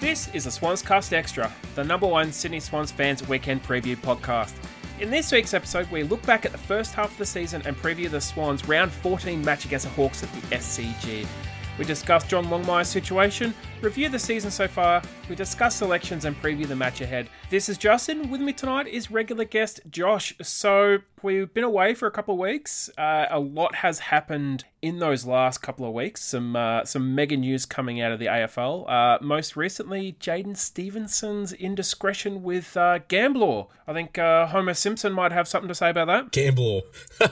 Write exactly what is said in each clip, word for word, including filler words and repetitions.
This is the Swanscast Extra, the number one Sydney Swans fans weekend preview podcast. In this week's episode, we look back at the first half of the season and preview the Swans' round fourteen match against the Hawks at the S C G. We discuss John Longmire's situation, review the season so far, we discuss selections and preview the match ahead. This is Justin. With me tonight is regular guest Josh. So we've been away for a couple of weeks. Uh, a lot has happened in those last couple of weeks. Some uh, some mega news coming out of the A F L. Uh, most recently, Jaden Stevenson's indiscretion with uh, Gamblor. I think uh, Homer Simpson might have something to say about that. Gamblor.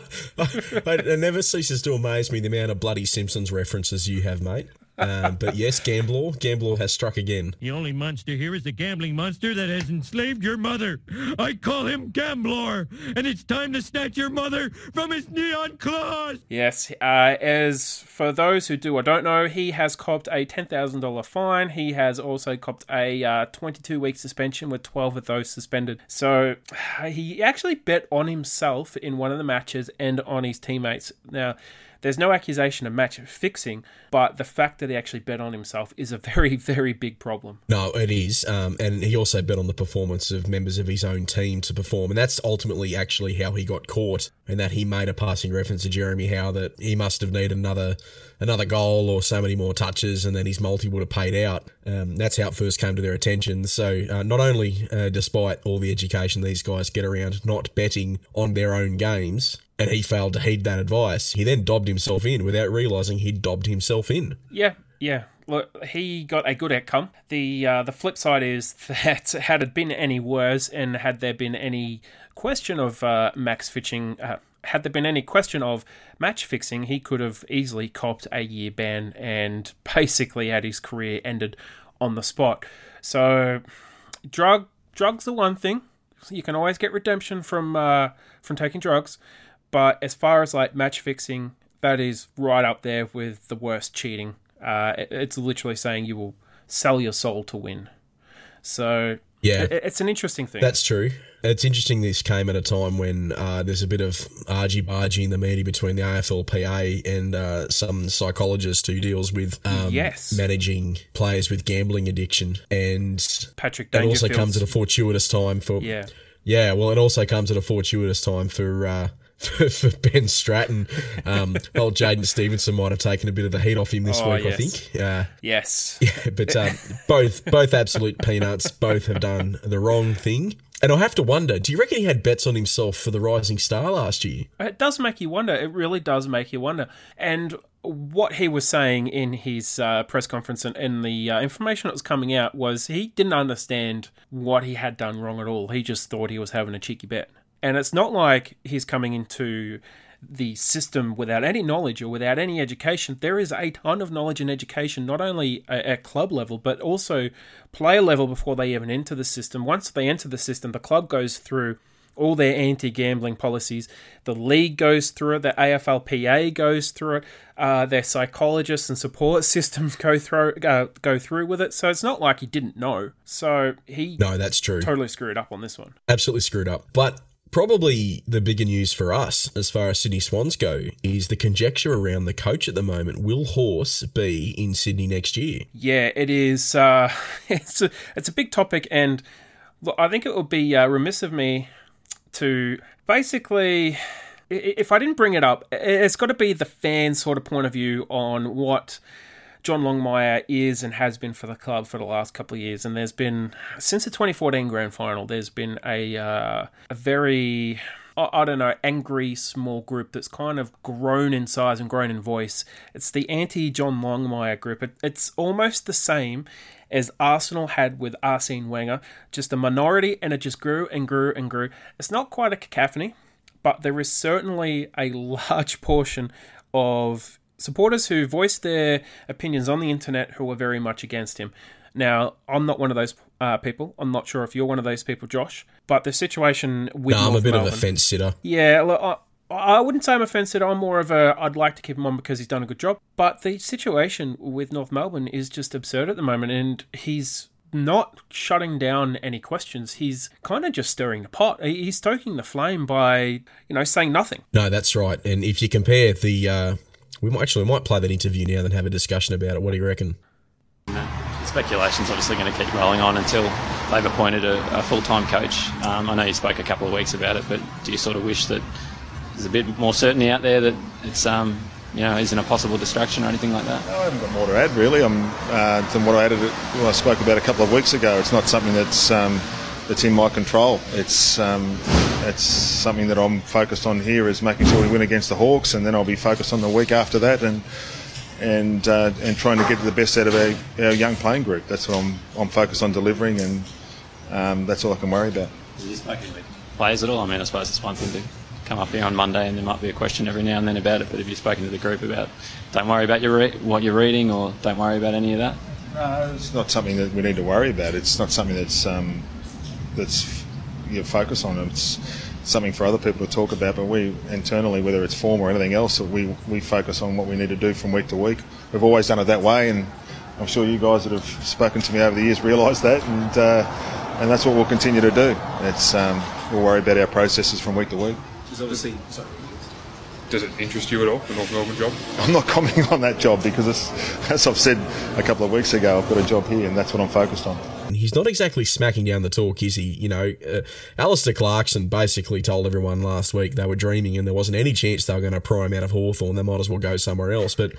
It never ceases to amaze me the amount of bloody Simpsons references you have, mate. Um, but yes, Gamblor. Gamblor has struck again. The only monster here is the gambling monster that has enslaved your mother. I call him Gamblor, and it's time to snatch your mother from his neon claws. Yes, uh, as for those who do or don't know, he has copped a ten thousand dollars fine. He has also copped a uh, twenty-two week suspension with twelve of those suspended. So he actually bet on himself in one of the matches and on his teammates. Now, there's no accusation of match fixing, but the fact that he actually bet on himself is a very, very big problem. No, it is. Um, and he also bet on the performance of members of his own team to perform. And that's ultimately actually how he got caught, and that he made a passing reference to Jeremy Howe that he must have needed another another goal or so many more touches, and then his multi would have paid out. Um, that's how it first came to their attention. So uh, not only, uh, despite all the education these guys get around not betting on their own games, and he failed to heed that advice, he then dobbed himself in without realising he'd dobbed himself in. Yeah, yeah. Look, he got a good outcome. The uh, the flip side is that had it been any worse, and had there been any question of uh, max fitching, uh, had there been any question of match fixing, he could have easily copped a year ban and basically had his career ended on the spot. So, drug drugs are one thing. You can always get redemption from uh, from taking drugs. But as far as like match fixing, that is right up there with the worst cheating. Uh, it, it's literally saying you will sell your soul to win. So yeah, it, it's an interesting thing. That's true. It's interesting this came at a time when uh, there's a bit of argy-bargy in the media between the A F L P A and uh, some psychologist who deals with um, yes. managing players with gambling addiction. And Patrick it also comes at a fortuitous time for... Yeah, yeah well, it also comes at a fortuitous time for... Uh, For, for Ben Stratton. Um, old Jaden Stevenson might have taken a bit of the heat off him this oh, week, yes. I think. Uh, yes. Yeah, but um, both both absolute peanuts. Both have done the wrong thing. And I have to wonder, do you reckon he had bets on himself for the Rising Star last year? It does make you wonder. It really does make you wonder. And what he was saying in his uh, press conference and in the uh, information that was coming out was he didn't understand what he had done wrong at all. He just thought he was having a cheeky bet. And it's not like he's coming into the system without any knowledge or without any education. There is a ton of knowledge and education, not only at club level, but also player level before they even enter the system. Once they enter the system, the club goes through all their anti-gambling policies. The league goes through it. The A F L P A goes through it. Uh, their psychologists and support systems go through uh, go through with it. So it's not like he didn't know. So he no, that's true. Totally screwed up on this one. Absolutely screwed up. But probably the bigger news for us, as far as Sydney Swans go, is the conjecture around the coach at the moment. Will Horse be in Sydney next year? Yeah, it is. Uh, it's a, it's a big topic, and look, I think it would be uh, remiss of me to basically, if I didn't bring it up, it's got to be the fan sort of point of view on what John Longmire is and has been for the club for the last couple of years. And there's been, since the twenty fourteen grand final, there's been a uh, a very, I don't know, angry small group that's kind of grown in size and grown in voice. It's the anti-John Longmire group. It, it's almost the same as Arsenal had with Arsene Wenger, just a minority, and it just grew and grew and grew. It's not quite a cacophony, but there is certainly a large portion of supporters who voice their opinions on the internet who are very much against him. Now, I'm not one of those uh, people. I'm not sure if you're one of those people, Josh. But the situation with no, North I'm a bit Melbourne, of a fence sitter. Yeah, look, I, I wouldn't say I'm a fence sitter. I'm more of a, I'd like to keep him on because he's done a good job. But the situation with North Melbourne is just absurd at the moment, and he's not shutting down any questions. He's kind of just stirring the pot. He's stoking the flame by, you know, saying nothing. No, that's right. And if you compare the... Uh, we might actually we might play that interview now and have a discussion about it. What do you reckon? It's speculation's obviously going to keep rolling on until they've appointed a, a full-time coach. Um, I know you spoke a couple of weeks about it, but do you sort of wish that there's a bit more certainty out there that it's um, you know isn't a possible distraction or anything like that? No, I haven't got more to add really. I'm uh, than what I added. What I spoke about a couple of weeks ago. It's not something that's um, that's in my control. It's um, it's something that I'm focused on here is making sure we win against the Hawks, and then I'll be focused on the week after that and. and uh, and trying to get the best out of our, our young playing group. That's what I'm I'm focused on delivering, and um, that's all I can worry about. Have you spoken with players at all? I mean, I suppose it's one thing to come up here on Monday and there might be a question every now and then about it, but have you spoken to the group about don't worry about your re- what you're reading, or don't worry about any of that? No, it's not something that we need to worry about. It's not something that's um, that's you focus on. It's something for other people to talk about, but we internally, whether it's form or anything else, we we focus on what we need to do from week to week. We've always done it that way, and I'm sure you guys that have spoken to me over the years realise that, and uh, and that's what we'll continue to do. It's um, we'll worry about our processes from week to week. There's obviously, sorry. Does it interest you at all, the North Melbourne job? I'm not commenting on that job because, it's, as I've said a couple of weeks ago, I've got a job here, and that's what I'm focused on. He's not exactly smacking down the talk, is he? You know, uh, Alistair Clarkson basically told everyone last week they were dreaming and there wasn't any chance they were going to pry him out of Hawthorn. They might as well go somewhere else. But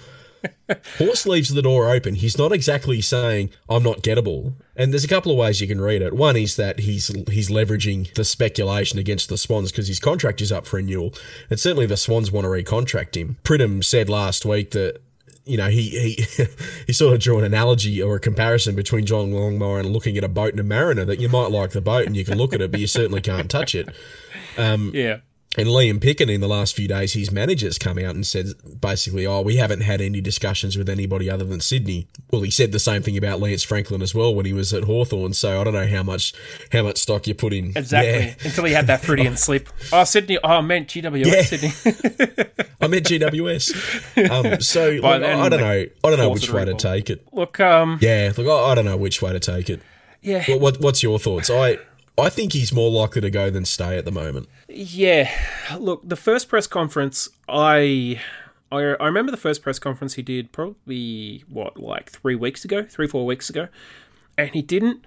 Horse leaves the door open. He's not exactly saying, I'm not gettable. And there's a couple of ways you can read it. One is that he's he's leveraging the speculation against the Swans because his contract is up for renewal. And certainly the Swans want to recontract him. Pridham said last week that you know, he, he he sort of drew an analogy or a comparison between John Longmire and looking at a boat and a mariner, that you might like the boat and you can look at it, but you certainly can't touch it. Um, yeah. And Liam Picken, in the last few days, his manager's come out and said basically, oh, we haven't had any discussions with anybody other than Sydney. Well, he said the same thing about Lance Franklin as well when he was at Hawthorn, so I don't know how much how much stock you put in. Exactly, yeah. Until he had that Freudian slip. Oh, Sydney, oh, I meant G W S, yeah. Sydney. I meant G W S. Um, so, look, then, I don't know I don't know which way to take it. Look, um... Yeah, look, I, I don't know which way to take it. Yeah. What, what What's your thoughts? I... I think he's more likely to go than stay at the moment. Yeah. Look, the first press conference, I, I I remember the first press conference he did probably, what, like three weeks ago, three, four weeks ago, and he didn't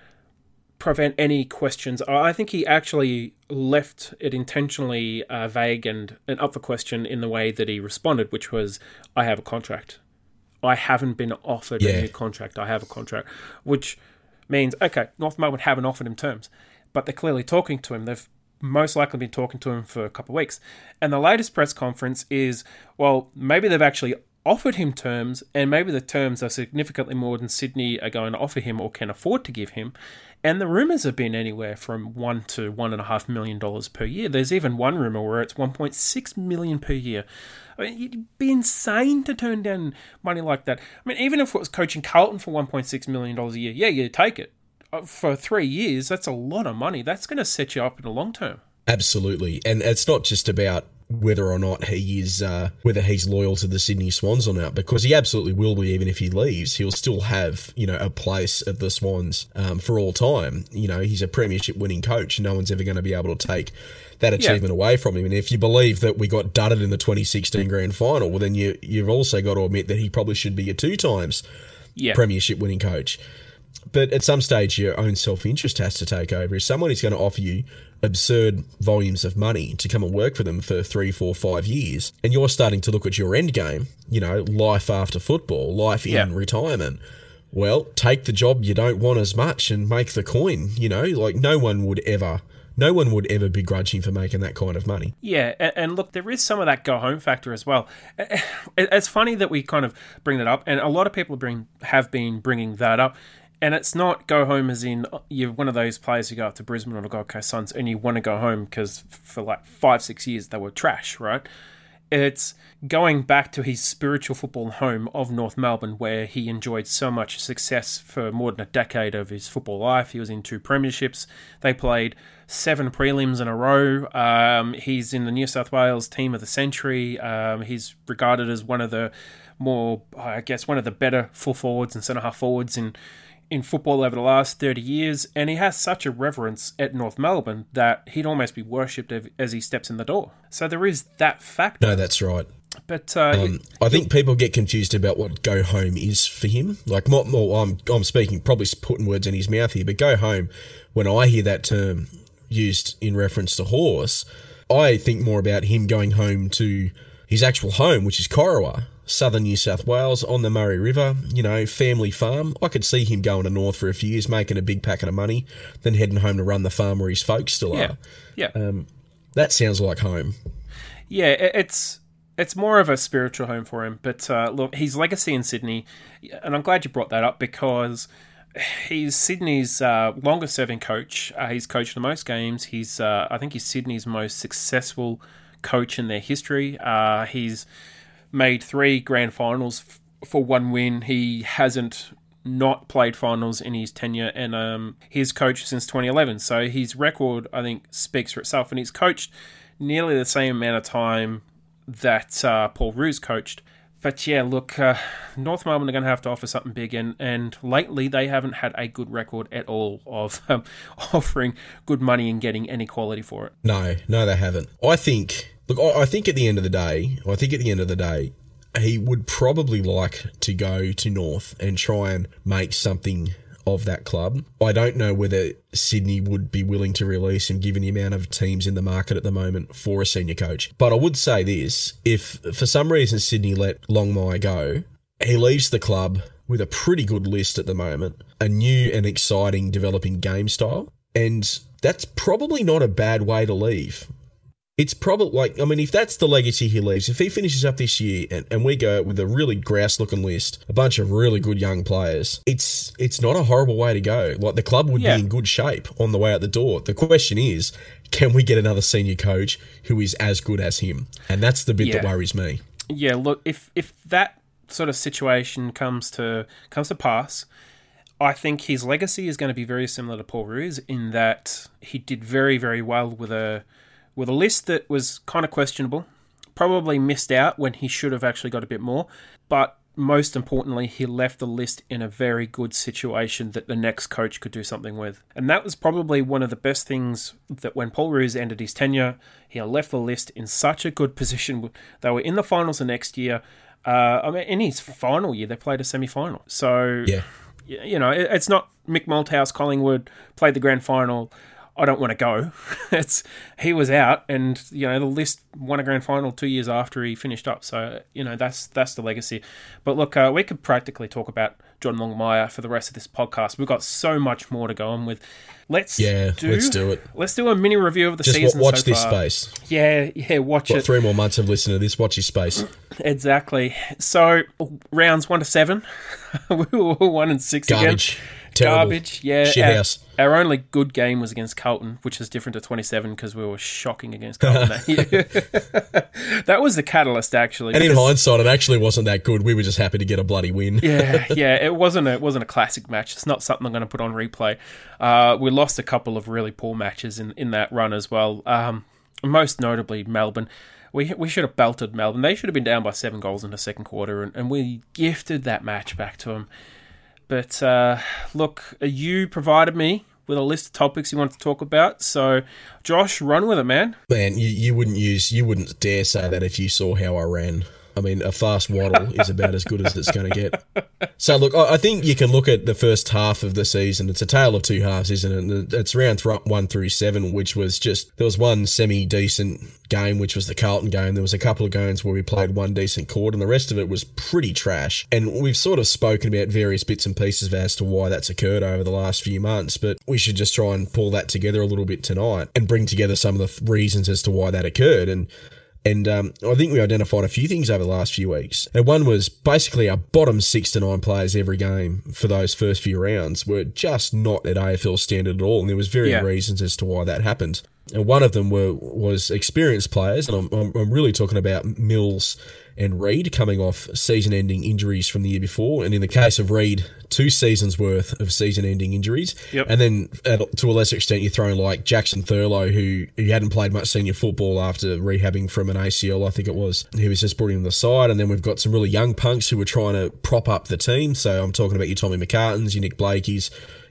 prevent any questions. I think he actually left it intentionally uh, vague and, and up for question in the way that he responded, which was, I have a contract. I haven't been offered yeah. a new contract. I have a contract, which means, okay, North Melbourne haven't offered him terms, but they're clearly talking to him. They've most likely been talking to him for a couple of weeks. And the latest press conference is, well, maybe they've actually offered him terms, and maybe the terms are significantly more than Sydney are going to offer him or can afford to give him. And the rumours have been anywhere from one to one and a half million dollars per year. There's even one rumour where it's one point six million per year. I mean, you'd be insane to turn down money like that. I mean, even if it was coaching Carlton for one point six million dollars a year, yeah, you take it. For three years, that's a lot of money. That's going to set you up in the long term. Absolutely. And it's not just about whether or not he is, uh, whether he's loyal to the Sydney Swans or not, because he absolutely will be. Even if he leaves, he'll still have, you know, a place at the Swans um, for all time. You know, he's a premiership winning coach. No one's ever going to be able to take that achievement yeah. away from him. And if you believe that we got dudded in the twenty sixteen grand final, well, then you, you've also got to admit that he probably should be a two times yeah. premiership winning coach. But at some stage, your own self-interest has to take over. If someone is going to offer you absurd volumes of money to come and work for them for three, four, five years, and you're starting to look at your end game, you know, life after football, life in yeah. retirement, well, take the job you don't want as much and make the coin, you know, like no one would ever... No one would ever begrudge him for making that kind of money. Yeah, and look, there is some of that go-home factor as well. It's funny that we kind of bring that up, and a lot of people bring have been bringing that up. And it's not go home as in you're one of those players who go up to Brisbane or the Gold Coast Suns and you want to go home because for like five, six years they were trash, right? It's going back to his spiritual football home of North Melbourne, where he enjoyed so much success for more than a decade of his football life. He was in two premierships. They played seven prelims in a row. Um, he's in the New South Wales team of the century. Um, he's regarded as one of the more, I guess, one of the better full forwards and centre-half forwards in in football over the last thirty years, and he has such a reverence at North Melbourne that he'd almost be worshipped as he steps in the door. So there is that factor. No, that's right. But uh, Um, I think people get confused about what go home is for him. Like, more, more, I'm I'm speaking, probably putting words in his mouth here, but go home, when I hear that term used in reference to Horse, I think more about him going home to his actual home, which is Corowa, southern New South Wales, on the Murray River, you know, family farm. I could see him going to North for a few years, making a big packet of money, then heading home to run the farm where his folks still yeah, are. yeah, Um, that sounds like home. yeah. it- It's it's more of a spiritual home for him. But uh, look, his legacy in Sydney, and I'm glad you brought that up because he's Sydney's uh, longest-serving coach. Uh, he's coached the most games. He's, uh, I think, he's Sydney's most successful coach in their history. Uh, he's made three grand finals f- for one win. He hasn't not played finals in his tenure, and um, he's coached since twenty eleven. So his record, I think, speaks for itself. And he's coached nearly the same amount of time that uh, Paul Roos coached. But yeah, look, uh, North Melbourne are going to have to offer something big, and, and lately they haven't had a good record at all of um, offering good money and getting any quality for it. No, no, they haven't. I think, look, I, I think at the end of the day, I think at the end of the day, he would probably like to go to North and try and make something of that club. I don't know whether Sydney would be willing to release him given the amount of teams in the market at the moment for a senior coach. But I would say this, if for some reason Sydney let Longmire go, he leaves the club with a pretty good list at the moment, a new and exciting developing game style, and that's probably not a bad way to leave. It's probably like, I mean, if that's the legacy he leaves, if he finishes up this year and, and we go with a really grouse-looking list, a bunch of really good young players, it's it's not a horrible way to go. Like, the club would Yeah. be in good shape on the way out the door. The question is, can we get another senior coach who is as good as him? And that's the bit that Yeah. worries me. Yeah, look, if if that sort of situation comes to comes to pass, I think his legacy is going to be very similar to Paul Roos in that he did very, very well with a with a list that was kind of questionable, probably missed out when he should have actually got a bit more, but most importantly, he left the list in a very good situation that the next coach could do something with. And that was probably one of the best things that when Paul Roos ended his tenure, he left the list in such a good position. They were in the finals the next year. Uh, I mean, in his final year, they played a semi-final. So, Yeah. you know, it, it's not Mick Malthouse, Collingwood, played the grand final, I don't want to go. It's he was out, and you know the list won a grand final two years after he finished up. So you know that's that's the legacy. But look, uh, we could practically talk about John Longmire for the rest of this podcast. We've got so much more to go on with. Let's Yeah, do, let's do it. Let's do a mini review of the Just season. wa- watch so this far. space. Yeah, yeah, watch What, it. three more months of listening to this, watch his space. Exactly. So rounds one to seven, we were one and six Garbage. again. Terrible. Garbage. Yeah. Shit our, house. our only good game was against Carlton, which is different to twenty-seven because we were shocking against Carlton that year. That was the catalyst, actually. And in because- hindsight, it actually wasn't that good. We were just happy to get a bloody win. yeah, yeah, it wasn't a, it wasn't a classic match. It's not something I'm going to put on replay. Uh, we lost a couple of really poor matches in, in that run as well. Um, most notably, Melbourne. We we should have belted Melbourne. They should have been down by seven goals in the second quarter, and, and we gifted that match back to them. But uh, look, you provided me with a list of topics you want to talk about. So, Josh, run with it, man. Man, you, you wouldn't use, you wouldn't dare say that if you saw how I ran. I mean, a fast waddle is about as good as it's going to get. So, look, I I think you can look at the first half of the season. It's a tale of two halves, isn't it? It's round th- one through seven, which was just, there was one semi-decent game, which was the Carlton game. There was a couple of games where we played one decent quarter, and the rest of it was pretty trash. And we've sort of spoken about various bits and pieces as to why that's occurred over the last few months, but we should just try and pull that together a little bit tonight and bring together some of the th- reasons as to why that occurred. And And um, I think we identified a few things over the last few weeks. And one was basically our bottom six to nine players every game for those first few rounds were just not at A F L standard at all. And there was varying Yeah. reasons as to why that happened. And one of them were was experienced players. And I'm, I'm, I'm really talking about Mills and Reid coming off season-ending injuries from the year before. And in the case of Reid, two seasons worth of season-ending injuries. Yep. And then at, to a lesser extent, you throw in like Jackson Thurlow, who, who hadn't played much senior football after rehabbing from an A C L, I think it was. He was just brought in the side. And then we've got some really young punks who were trying to prop up the team. So I'm talking about your Tommy McCartans, your Nick Blakeys,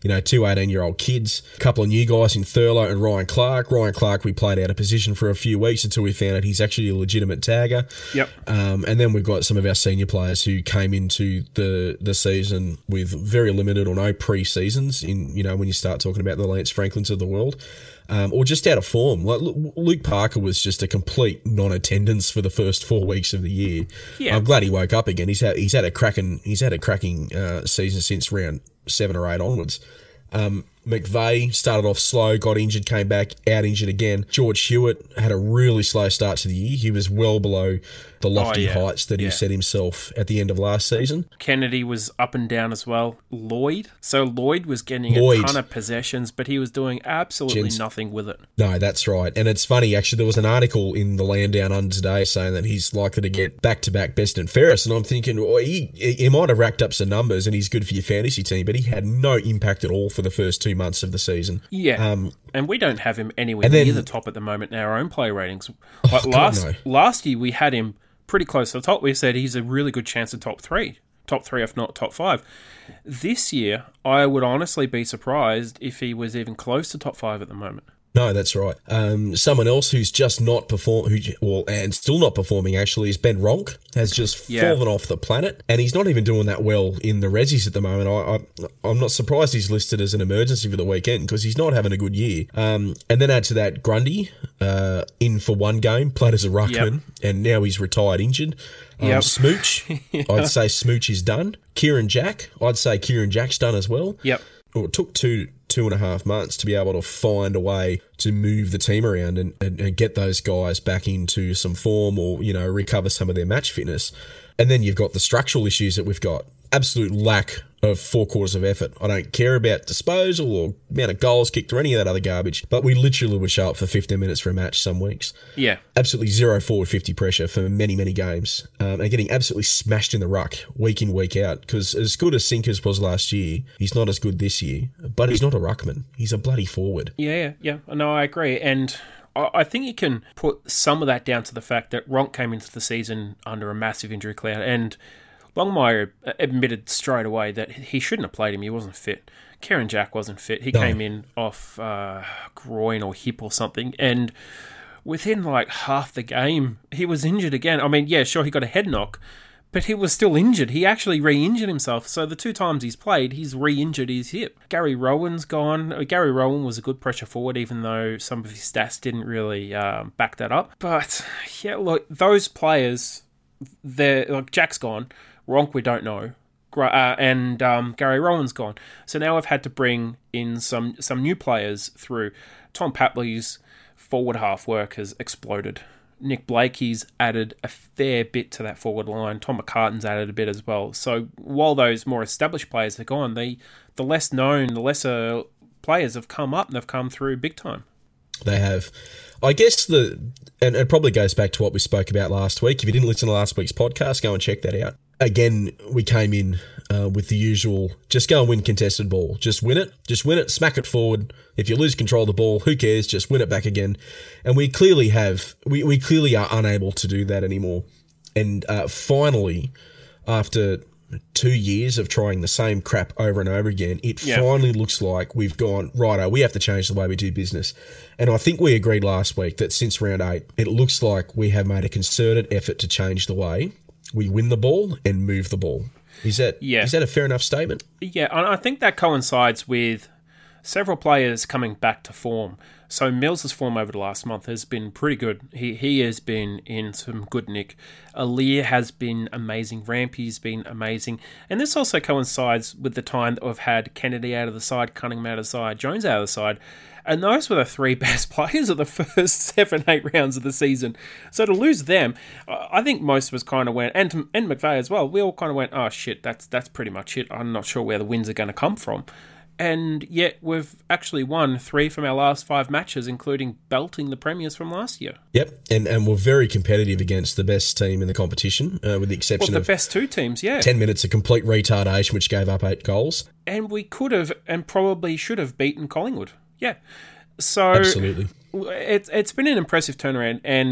you know, two eighteen-year-old kids, a couple of new guys in Thurlow and Ryan Clark. Ryan Clark, we played out of position for a few weeks until we found out he's actually a legitimate tagger. Yep. Um, and then we've got some of our senior players who came into the the season with very limited or no pre-seasons in, you know, when you start talking about the Lance Franklins of the world. Um, or just out of form. Like Luke Parker was just a complete non-attendance for the first four weeks of the year. Yeah. I'm glad he woke up again. He's had he's had a cracking he's had a cracking uh, season since round seven or eight onwards. Um, McVeigh started off slow, got injured, came back, out injured again. George Hewitt had a really slow start to the year. He was well below the lofty oh, yeah. heights that yeah. he set himself at the end of last season. Kennedy was up and down as well. Lloyd. So Lloyd was getting Lloyd. a ton of possessions, but he was doing absolutely Gents. nothing with it. No, that's right. And it's funny, actually, there was an article in the Land Down Under today saying that he's likely to get back-to-back best and fairest. And I'm thinking, well, he, he might have racked up some numbers and he's good for your fantasy team, but he had no impact at all for the first two months of the season. Yeah. Um, and we don't have him anywhere and then- near the top at the moment in our own play ratings. Oh, Like God, last, no. last year, we had him pretty close to the top. We said he's a really good chance of top three. Top three, if not top five. This year, I would honestly be surprised if he was even close to top five at the moment. No, that's right. Um, someone else who's just not perform, who well, and still not performing actually is Ben Ronk. Has just Yeah. fallen off the planet, and he's not even doing that well in the Rezzies at the moment. I, I, I'm not surprised he's listed as an emergency for the weekend because he's not having a good year. Um, and then add to that Grundy, uh, in for one game, played as a ruckman, Yep. and now he's retired injured. Um, Yep. Smooch, I'd say Smooch is done. Kieran Jack, I'd say Kieran Jack's done as well. Yep. Well, it took two two and a half months to be able to find a way to move the team around and, and, and get those guys back into some form or, you know, recover some of their match fitness. And then you've got the structural issues that we've got. Absolute lack of four quarters of effort. I don't care about disposal or amount of goals kicked or any of that other garbage, but we literally would show up for fifteen minutes for a match some weeks. Yeah. Absolutely zero forward fifty pressure for many, many games. Um, and getting absolutely smashed in the ruck week in, week out. Because as good as Sinkers was last year, he's not as good this year. But he's not a ruckman. He's a bloody forward. Yeah, yeah. No, I agree. And I I think you can put some of that down to the fact that Ronk came into the season under a massive injury cloud, and Longmire admitted straight away that he shouldn't have played him. He wasn't fit. Kieran Jack wasn't fit. He No. came in off uh, groin or hip or something, and within like half the game, he was injured again. I mean, yeah, sure, he got a head knock, but he was still injured. He actually re-injured himself. So the two times he's played, he's re-injured his hip. Gary Rowan's gone. Uh, Gary Rowan was a good pressure forward, even though some of his stats didn't really um, back that up. But yeah, look, those players, they're like Jack's gone. Ronk, we don't know. Uh, and um, Gary Rowan's gone. So now I've had to bring in some, some new players through. Tom Papley's forward half work has exploded. Nick Blakey's added a fair bit to that forward line. Tom McCartan's added a bit as well. So while those more established players are gone, they, the less known, the lesser players have come up and they've come through big time. They have. I guess the, and it probably goes back to what we spoke about last week. If you didn't listen to last week's podcast, go and check that out. Again, we came in uh, with the usual, just go and win contested ball. Just win it. Just win it. Smack it forward. If you lose control of the ball, who cares? Just win it back again. And we clearly have, we, we clearly are unable to do that anymore. And uh, finally, after two years of trying the same crap over and over again, it Yeah. finally looks like we've gone, righto, we have to change the way we do business. And I think we agreed last week that since round eight, it looks like we have made a concerted effort to change the way we win the ball and move the ball. Is that Yeah. is that a fair enough statement? Yeah, and I think that coincides with several players coming back to form. So Mills' form over the last month has been pretty good. He he has been in some good nick. Aaliyah has been amazing. Rampy's been amazing. And this also coincides with the time that we've had Kennedy out of the side, Cunningham out of the side, Jones out of the side. And those were the three best players of the first seven, eight rounds of the season. So to lose them, I think most of us kind of went, and and McVeigh as well, we all kind of went, oh shit, that's that's pretty much it. I'm not sure where the wins are going to come from. And yet we've actually won three from our last five matches, including belting the premiers from last year. Yep, and and we're very competitive against the best team in the competition, uh, with the Well, exception the of best two teams, yeah. ten minutes of complete retardation, which gave up eight goals. And we could have and probably should have beaten Collingwood. Yeah. So Absolutely. it's it's been an impressive turnaround, and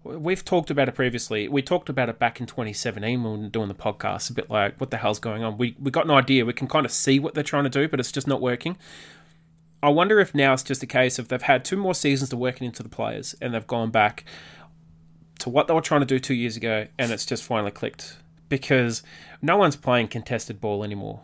we've talked about it previously. We talked about it back in twenty seventeen when we were doing the podcast, a bit like, what the hell's going on? We we got an idea. We can kind of see what they're trying to do, but it's just not working. I wonder if now it's just a case of they've had two more seasons to work it into the players, and they've gone back to what they were trying to do two years ago, and it's just finally clicked. Because no one's playing contested ball anymore.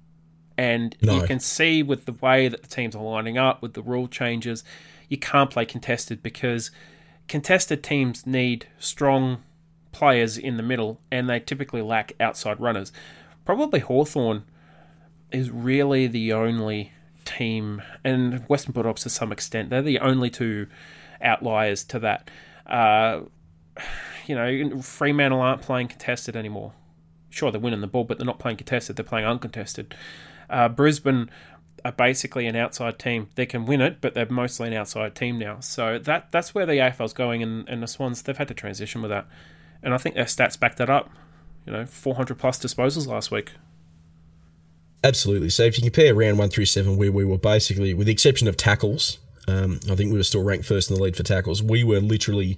And no. You can see with the way that the teams are lining up, with the rule changes, you can't play contested because contested teams need strong players in the middle, and they typically lack outside runners. Probably Hawthorn is really the only team, and Western Bulldogs to some extent, they're the only two outliers to that. Uh, you know, Fremantle aren't playing contested anymore. Sure, they're winning the ball, but they're not playing contested, they're playing uncontested. Uh, Brisbane are basically an outside team. They can win it, but they're mostly an outside team now. So that that's where the A F L's going, and, and the Swans, they've had to transition with that. And I think their stats back that up. You know, four hundred plus disposals last week. Absolutely. So if you compare round one through seven, where we were basically, with the exception of tackles, um, I think we were still ranked first in the league for tackles. We were literally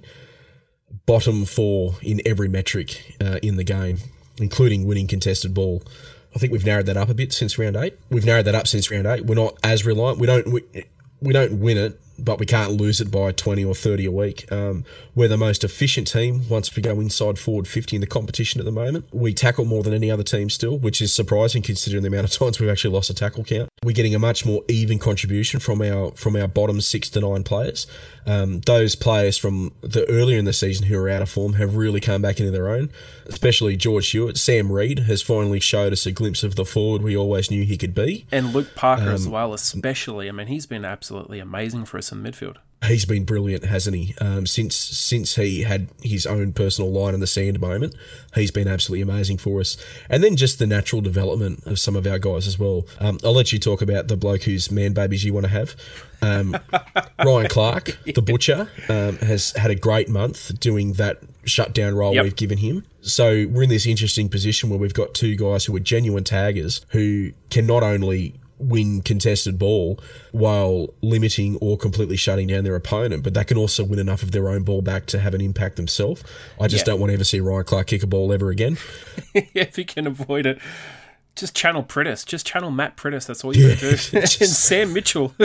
bottom four in every metric uh, in the game, including winning contested ball. I think we've narrowed that up a bit since round eight. We've narrowed that up since round eight. We're not as reliant. We don't we, we don't win it, but we can't lose it by twenty or thirty a week. Um, we're the most efficient team once we go inside forward fifty in the competition at the moment. We tackle more than any other team still, which is surprising considering the amount of times we've actually lost a tackle count. We're getting a much more even contribution from our from our bottom six to nine players. Um, those players from the earlier in the season who are out of form have really come back into their own, especially George Hewitt. Sam Reid has finally showed us a glimpse of the forward we always knew he could be. And Luke Parker um, as well, especially. I mean, he's been absolutely amazing for us in midfield. He's been brilliant, hasn't he? Um, since since he had his own personal line in the sand moment, he's been absolutely amazing for us. And then just the natural development of some of our guys as well. Um, I'll let you talk about the bloke whose man babies you want to have. Um, Ryan Clark, the butcher, um, has had a great month doing that shutdown role yep. we've given him. So we're in this interesting position where we've got two guys who are genuine taggers who can not only win contested ball while limiting or completely shutting down their opponent, but they can also win enough of their own ball back to have an impact themselves. I just yeah. don't want to ever see Ryan Clark kick a ball ever again. If he can avoid it, just channel Pritis. Just channel Matt Pritis. That's all you yeah, got to do. And Sam Mitchell.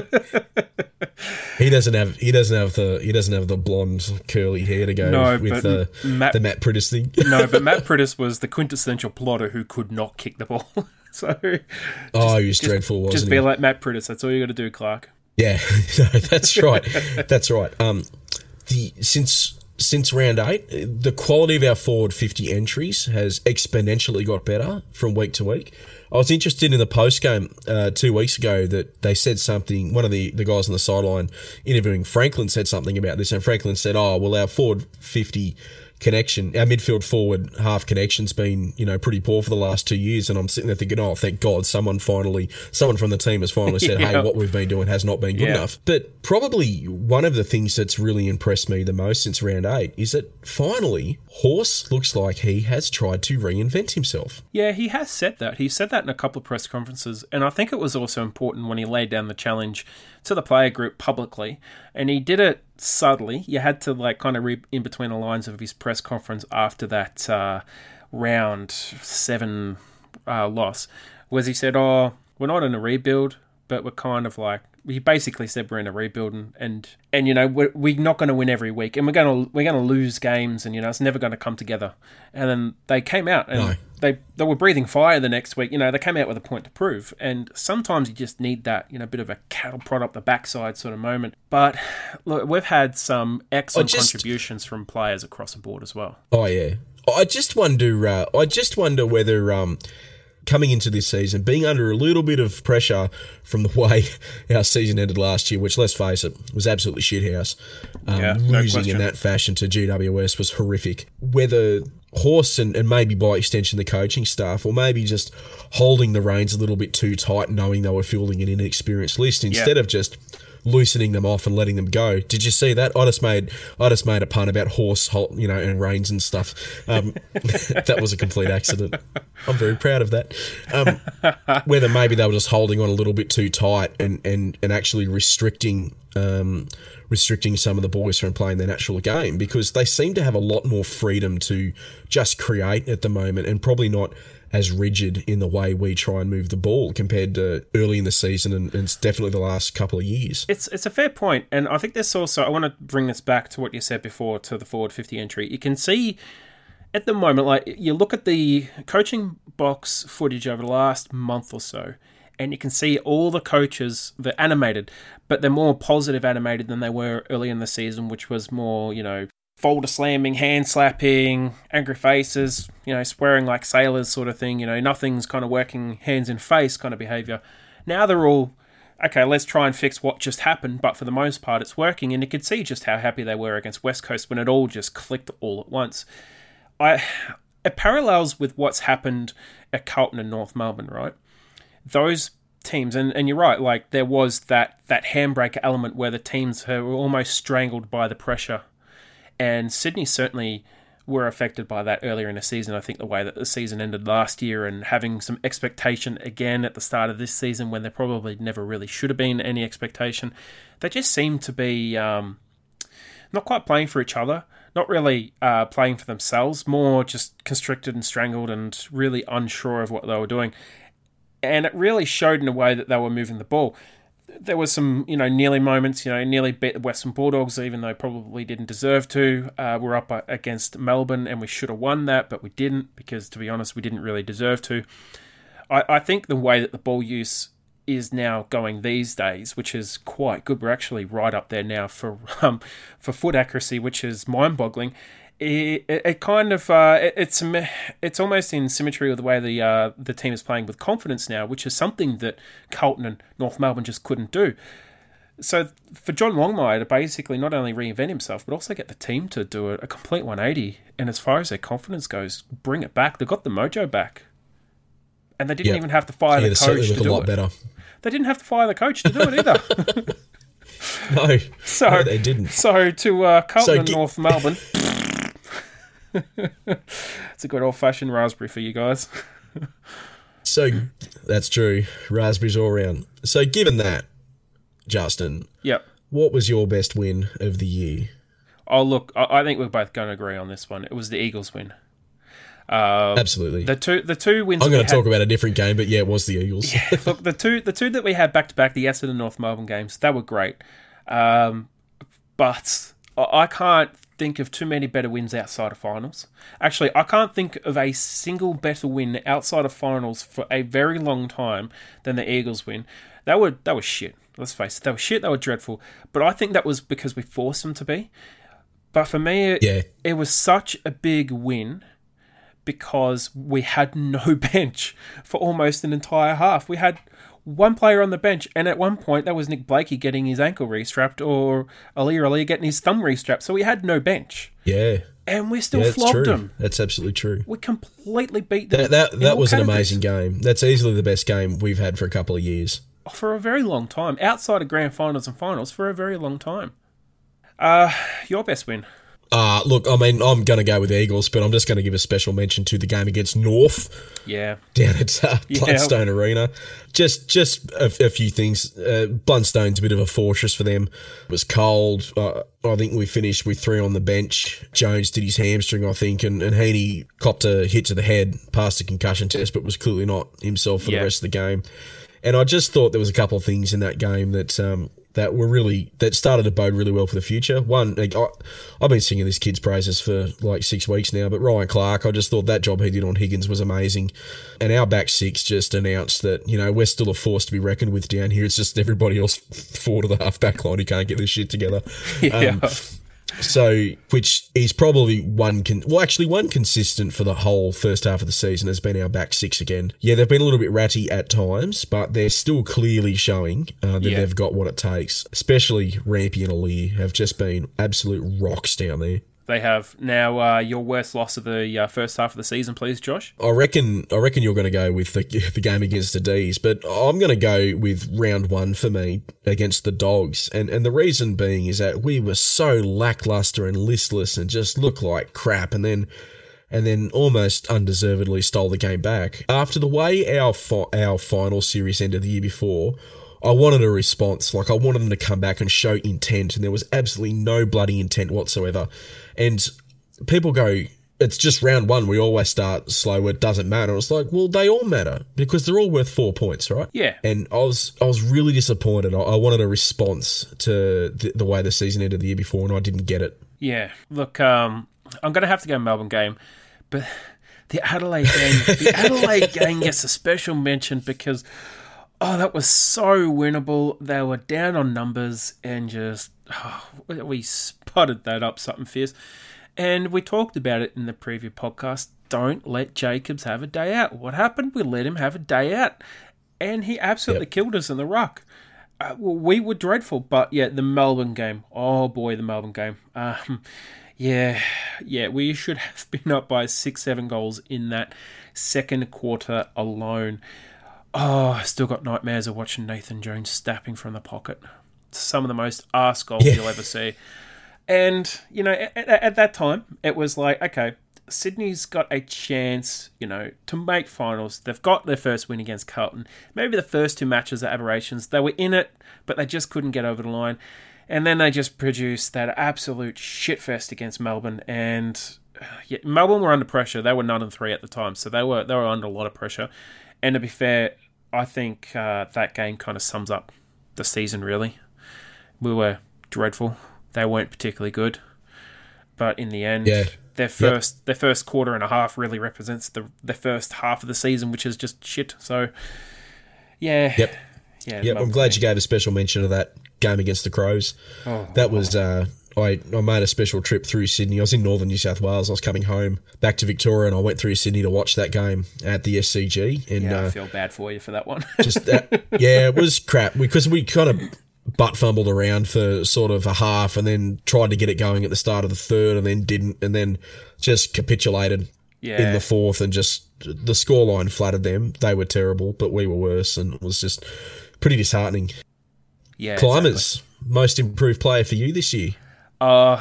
he doesn't have. He doesn't have the. He doesn't have the blonde curly hair to go no, with the Matt, the Matt Pritis thing. No, but Matt Pritis was the quintessential plotter who could not kick the ball. So, just, oh, he was dreadful, wasn't just he? Just be like Matt Pritis. That's all you got to do, Clark. Yeah, no, that's right. That's right. Um, the since since round eight, the quality of our forward fifty entries has exponentially got better from week to week. I was interested in the post game uh, two weeks ago that they said something. One of the, the guys on the sideline interviewing Franklin said something about this, and Franklin said, "Oh, well, our forward fifty." Connection, our midfield forward half connection's been, you know, pretty poor for the last two years, and I'm sitting there thinking, oh, thank God, someone finally, someone from the team has finally said, yeah. hey, what we've been doing has not been good yeah. enough. But probably one of the things that's really impressed me the most since round eight is that finally, Horse looks like he has tried to reinvent himself. Yeah, he has said that. He said that in a couple of press conferences, and I think it was also important when he laid down the challenge to the player group publicly, and he did it subtly. You had to like kind of read in between the lines of his press conference after that uh, round seven uh, loss, was he said, "Oh, we're not in a rebuild, but we're kind of like." He basically said we're in a rebuild, and and, and you know we're, we're not going to win every week, and we're going to we're going to lose games, and you know it's never going to come together. And then they came out and. No. They they were breathing fire the next week. You know, they came out with a point to prove. And sometimes you just need that, you know, bit of a cattle prod up the backside sort of moment. But look, we've had some excellent just, contributions from players across the board as well. Oh, yeah. I just wonder, uh, I just wonder whether um, coming into this season, being under a little bit of pressure from the way our season ended last year, which, let's face it, was absolutely shithouse. Um, yeah, no losing question. In that fashion to G W S was horrific. Whether Horse and, and maybe by extension the coaching staff, or maybe just holding the reins a little bit too tight, knowing they were fielding an inexperienced list instead yeah. of just loosening them off and letting them go. Did you see that? I just made I just made a pun about horse, you know, and reins and stuff. Um, that was a complete accident. I'm very proud of that. Um, whether maybe they were just holding on a little bit too tight and and and actually restricting. Um, restricting some of the boys from playing their natural game, because they seem to have a lot more freedom to just create at the moment, and probably not as rigid in the way we try and move the ball compared to early in the season, and, and it's definitely the last couple of years. It's it's a fair point, and I think this also, I want to bring this back to what you said before, to the forward fifty entry. You can see at the moment, like, you look at the coaching box footage over the last month or so, and you can see all the coaches, they're animated, but they're more positive animated than they were early in the season, which was more, you know, folder slamming, hand slapping, angry faces, you know, swearing like sailors sort of thing, you know, nothing's kind of working hands in face kind of behaviour. Now they're all, okay, let's try and fix what just happened, but for the most part it's working, and you could see just how happy they were against West Coast when it all just clicked all at once. I, it parallels with what's happened at Carlton and North Melbourne, right? Those teams, and, and you're right, like there was that, that handbrake element where the teams were almost strangled by the pressure. And Sydney certainly were affected by that earlier in the season. I think the way that the season ended last year, and having some expectation again at the start of this season when there probably never really should have been any expectation. They just seemed to be um, not quite playing for each other, not really uh, playing for themselves, more just constricted and strangled and really unsure of what they were doing. And it really showed in the way that they were moving the ball. There was some, you know, nearly moments, you know, nearly beat the Western Bulldogs, even though probably didn't deserve to. Uh, we're up against Melbourne, and we should have won that, but we didn't, because, to be honest, we didn't really deserve to. I, I think the way that the ball use is now going these days, which is quite good. We're actually right up there now for um, for foot accuracy, which is mind-boggling. It, it, it kind of uh, it, it's it's almost in symmetry with the way the uh, the team is playing with confidence now, which is something that Carlton and North Melbourne just couldn't do. So for John Longmire to basically not only reinvent himself, but also get the team to do a, a complete one eighty, and as far as their confidence goes, bring it back. They got the mojo back, and they didn't yep. even have to fire yeah, the coach to do a lot it. Better. They didn't have to fire the coach to do it either. no, so, no, they didn't. So to uh, Carlton so and get- North Melbourne. It's a good old-fashioned raspberry for you guys. So that's true. Raspberries all around. So given that, Justin, yep. what was your best win of the year? Oh, look, I think we're both going to agree on this one. It was the Eagles win. Uh, Absolutely. The two, the two wins. I'm going to talk had, about a different game, but yeah, it was the Eagles. yeah, look, the two, the two that we had back to back, the Essendon and North Melbourne games, they were great. Um, but I can't think of too many better wins outside of finals. Actually, I can't think of a single better win outside of finals for a very long time than the Eagles win. They were that was shit. Let's face it, they were shit. They were dreadful. But I think that was because we forced them to be. But for me, it, yeah. it was such a big win because we had no bench for almost an entire half. We had one player on the bench, and at one point that was Nick Blakey getting his ankle restrapped, or Ali Ali getting his thumb restrapped, so we had no bench. Yeah. And we still yeah, flogged true. them. That's absolutely true. We completely beat them. That that, that was categories. an amazing game. That's easily the best game we've had for a couple of years. For a very long time. Outside of grand finals and finals, for a very long time. Uh, your best win? Uh, look, I mean, I'm going to go with the Eagles, but I'm just going to give a special mention to the game against North. Yeah. Down at uh, yeah. Blundstone Arena. Just just a, a few things. Uh, Blundstone's a bit of a fortress for them. It was cold. Uh, I think we finished with three on the bench. Jones did his hamstring, I think, and, and Heaney copped a hit to the head, passed a concussion test, but was clearly not himself for yeah. the rest of the game. And I just thought there was a couple of things in that game that um, that were really that started to bode really well for the future. One, like, I, I've been singing this kid's praises for like six weeks now, but Ryan Clark, I just thought that job he did on Higgins was amazing. And our back six just announced that, you know, we're still a force to be reckoned with down here. It's just everybody else forward of the half back line who can't get this shit together. Yeah. Um, So, which is probably one, con- well, actually one consistent for the whole first half of the season has been our back six again. Yeah, they've been a little bit ratty at times, but they're still clearly showing uh, that yeah. they've got what it takes. Especially Rampy and Ali have just been absolute rocks down there. they have. Now, uh, your worst loss of the uh, first half of the season, please, Josh. I reckon I reckon you're going to go with the, the game against the D's, but I'm going to go with round one for me against the Dogs. And and the reason being is that we were so lackluster and listless and just looked like crap, and then and then almost undeservedly stole the game back. After the way our fi- our final series ended the year before, I wanted a response. Like, I wanted them to come back and show intent, and there was absolutely no bloody intent whatsoever. And people go, it's just round one, we always start slow, it doesn't matter. It's like, well, they all matter, because they're all worth four points, right? Yeah. And I was I was really disappointed. I, I wanted a response to the, the way the season ended the year before, and I didn't get it. Yeah. Look, um, I'm going to have to go Melbourne game, but the Adelaide game, the Adelaide game gets a special mention because, oh, that was so winnable. They were down on numbers and just, oh, we spotted that up something fierce. And we talked about it in the preview podcast. Don't let Jacobs have a day out. What happened? We let him have a day out. And he absolutely yep. killed us in the ruck. Uh, well, we were dreadful, but yeah, the Melbourne game. Oh boy, the Melbourne game. Um, yeah, yeah, we should have been up by six, seven goals in that second quarter alone. Oh, I still got nightmares of watching Nathan Jones snapping from the pocket. Some of the most arse goals yeah. you'll ever see. And, you know, at, at that time, it was like, okay, Sydney's got a chance, you know, to make finals. They've got their first win against Carlton. Maybe the first two matches are aberrations. They were in it, but they just couldn't get over the line. And then they just produced that absolute shitfest against Melbourne. And yeah, Melbourne were under pressure. They were nine and three at the time, so they were they were under a lot of pressure. And to be fair, I think uh, that game kind of sums up the season, really. We were dreadful. They weren't particularly good. But in the end, yeah. their first yep. their first quarter and a half really represents the the first half of the season, which is just shit. So, yeah. Yep. Yeah, yep. I'm glad you gave a special mention of that game against the Crows. Oh, that was... Uh, I, I made a special trip through Sydney. I was in northern New South Wales. I was coming home back to Victoria, and I went through Sydney to watch that game at the S C G. And yeah, I uh, feel bad for you for that one. just that, yeah, it was crap because we kind of butt fumbled around for sort of a half, and then tried to get it going at the start of the third, and then didn't, and then just capitulated yeah. in the fourth, and just the scoreline flattered them. They were terrible, but we were worse, and it was just pretty disheartening. Yeah, Climbers, exactly. Most improved player for you this year? Uh,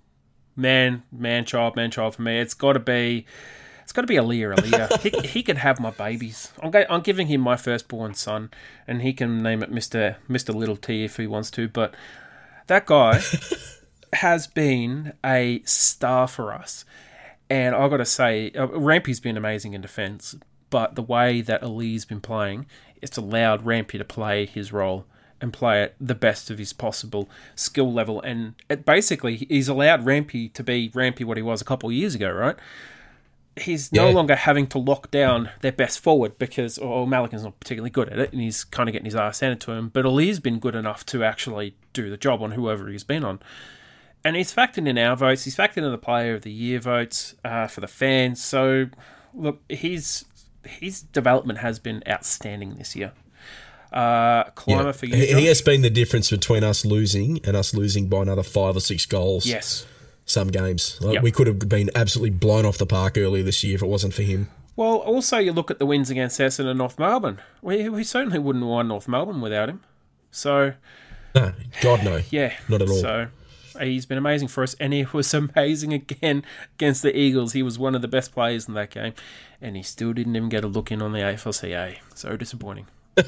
man, man child, man child for me. It's got to be, it's got to be Aaliyah, Aaliyah. he he can have my babies. I'm go, I'm giving him my firstborn son, and he can name it Mister Mister Little T if he wants to. But that guy has been a star for us, and I got to say, uh, Rampy's been amazing in defence. But the way that Aaliyah's been playing, it's allowed Rampy to play his role and play at the best of his possible skill level. And it basically, he's allowed Rampy to be Rampy what he was a couple of years ago, right? He's no yeah. longer having to lock down their best forward because, or Malikan's not particularly good at it, and he's kind of getting his ass handed to him, but Ali's been good enough to actually do the job on whoever he's been on. And he's factored in our votes, he's factored in the Player of the Year votes uh, for the fans. So, look, his, his development has been outstanding this year. Uh, Climber yeah. for you, he, Josh? he has been the difference between us losing and us losing by another five or six goals. Yes. Some games. Like, yep. We could have been absolutely blown off the park earlier this year if it wasn't for him. Well, also you look at the wins against Essendon and North Melbourne. We we certainly wouldn't have won North Melbourne without him. So, no, God no. Yeah. Not at all. So, he's been amazing for us, and he was amazing again against the Eagles. He was one of the best players in that game, and he still didn't even get a look in on the A F L C A. So disappointing.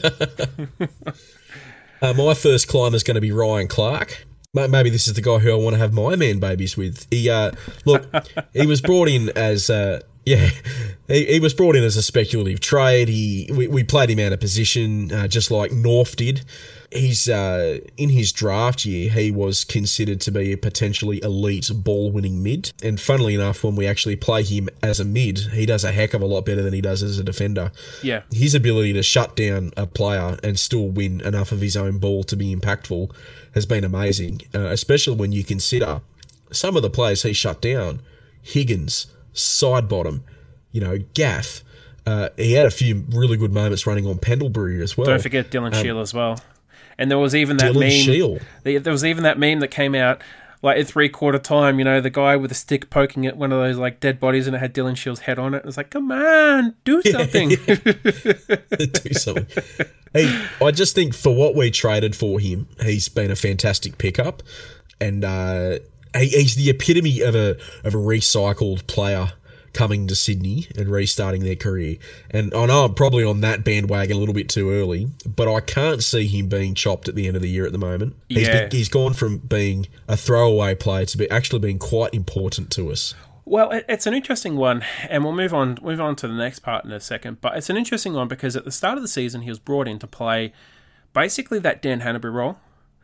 uh, my first climber is going to be Ryan Clark. Maybe this is the guy who I want to have my man babies with. He uh, look, he was brought in as uh, yeah, he, he was brought in as a speculative trade. He we, we played him out of position uh, just like North did. He's uh, in his draft year, he was considered to be a potentially elite ball-winning mid. And funnily enough, when we actually play him as a mid, he does a heck of a lot better than he does as a defender. Yeah, his ability to shut down a player and still win enough of his own ball to be impactful has been amazing, uh, especially when you consider some of the players he shut down. Higgins, Sidebottom, you know, Gaff. Uh, he had a few really good moments running on Pendlebury as well. Don't forget Dylan um, Shiel as well. And there was even that Dylan meme. Shiel. There was even that meme that came out like in three quarter time, you know, the guy with a stick poking at one of those like dead bodies and it had Dylan Shield's head on it. It was like, come on, do something. Yeah, yeah. Do something. Hey, I just think for what we traded for him, he's been a fantastic pickup, and uh, he, he's the epitome of a of a recycled player coming to Sydney and restarting their career. And I know I'm probably on that bandwagon a little bit too early, but I can't see him being chopped at the end of the year at the moment. Yeah. He's, been, he's gone from being a throwaway player to be actually being quite important to us. Well, it's an interesting one, and we'll move on move on to the next part in a second. But it's an interesting one because at the start of the season, he was brought in to play basically that Dan Hanbury role,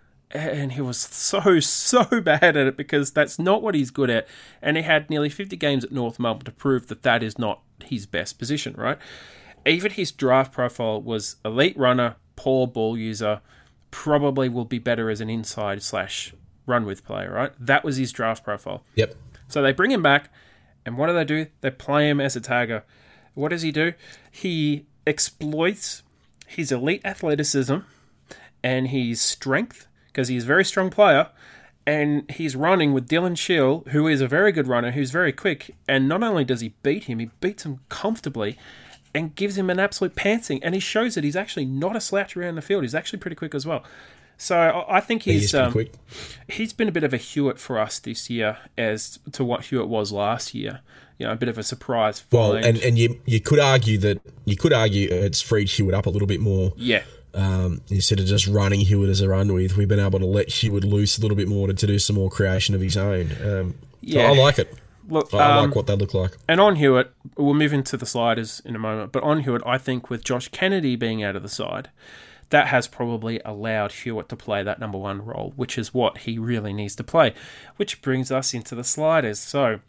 and he was so, so bad at it because that's not what he's good at. And he had nearly fifty games at North Melbourne to prove that that is not his best position, right? Even his draft profile was elite runner, poor ball user, probably will be better as an inside slash run with player, right? That was his draft profile. Yep. So they bring him back, and what do they do? They play him as a tagger. What does he do? He exploits his elite athleticism and his strength, because he's a very strong player, and he's running with Dylan Shield, who is a very good runner, who's very quick, and not only does he beat him, he beats him comfortably and gives him an absolute pantsing, and he shows that he's actually not a slouch around the field. He's actually pretty quick as well. So I think he's he um, quick. he's been a bit of a Hewitt for us this year as to what Hewitt was last year. You know, a bit of a surprise find. Well, and, and you you could argue that you could argue it's freed Hewitt up a little bit more. Yeah. Um, instead of just running Hewitt as a run with, we've been able to let Hewitt loose a little bit more to, to do some more creation of his own. Um, Yeah. so I like it. Look, I um, like what they look like. And on Hewitt, we'll move into the sliders in a moment, but on Hewitt, I think with Josh Kennedy being out of the side, that has probably allowed Hewitt to play that number one role, which is what he really needs to play, which brings us into the sliders. So,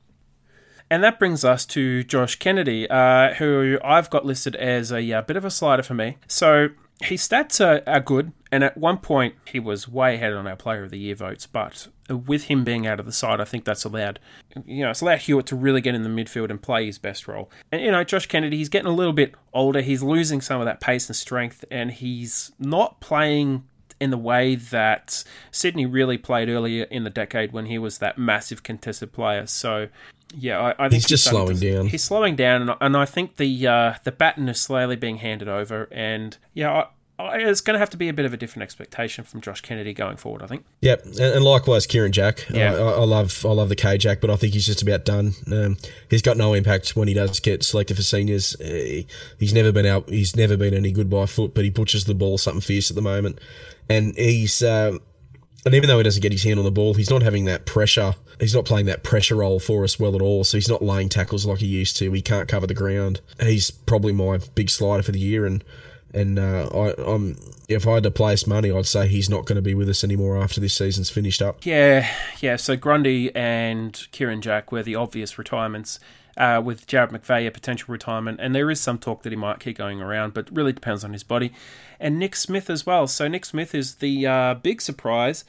and that brings us to Josh Kennedy, uh, who I've got listed as a uh, bit of a slider for me. So his stats are, are good, and at one point he was way ahead on our Player of the Year votes, but with him being out of the side, I think that's allowed, you know, it's allowed Hewitt to really get in the midfield and play his best role. And, you know, Josh Kennedy, he's getting a little bit older, he's losing some of that pace and strength, and he's not playing in the way that Sydney really played earlier in the decade when he was that massive contested player. So, yeah, I, I think he's just slowing to, down. He's slowing down, and, and I think the uh, the baton is slowly being handed over. And yeah, I, I, it's going to have to be a bit of a different expectation from Josh Kennedy going forward, I think. Yep, and, and likewise Kieran Jack. Yeah. I, I love I love the K Jack, but I think he's just about done. Um, he's got no impact when he does get selected for seniors. Uh, he, he's never been out. He's never been any good by foot, but he butchers the ball something fierce at the moment, and he's. Uh, And even though he doesn't get his hand on the ball, he's not having that pressure. He's not playing that pressure role for us well at all. So he's not laying tackles like he used to. He can't cover the ground. He's probably my big slider for the year. And and uh, I, I'm if I had to place money, I'd say he's not going to be with us anymore after this season's finished up. Yeah, yeah. So Grundy and Kieran Jack were the obvious retirements. Uh, with Jared McVeigh, a potential retirement, and there is some talk that he might keep going around, but really depends on his body. And Nick Smith as well. So Nick Smith is the uh, big surprise,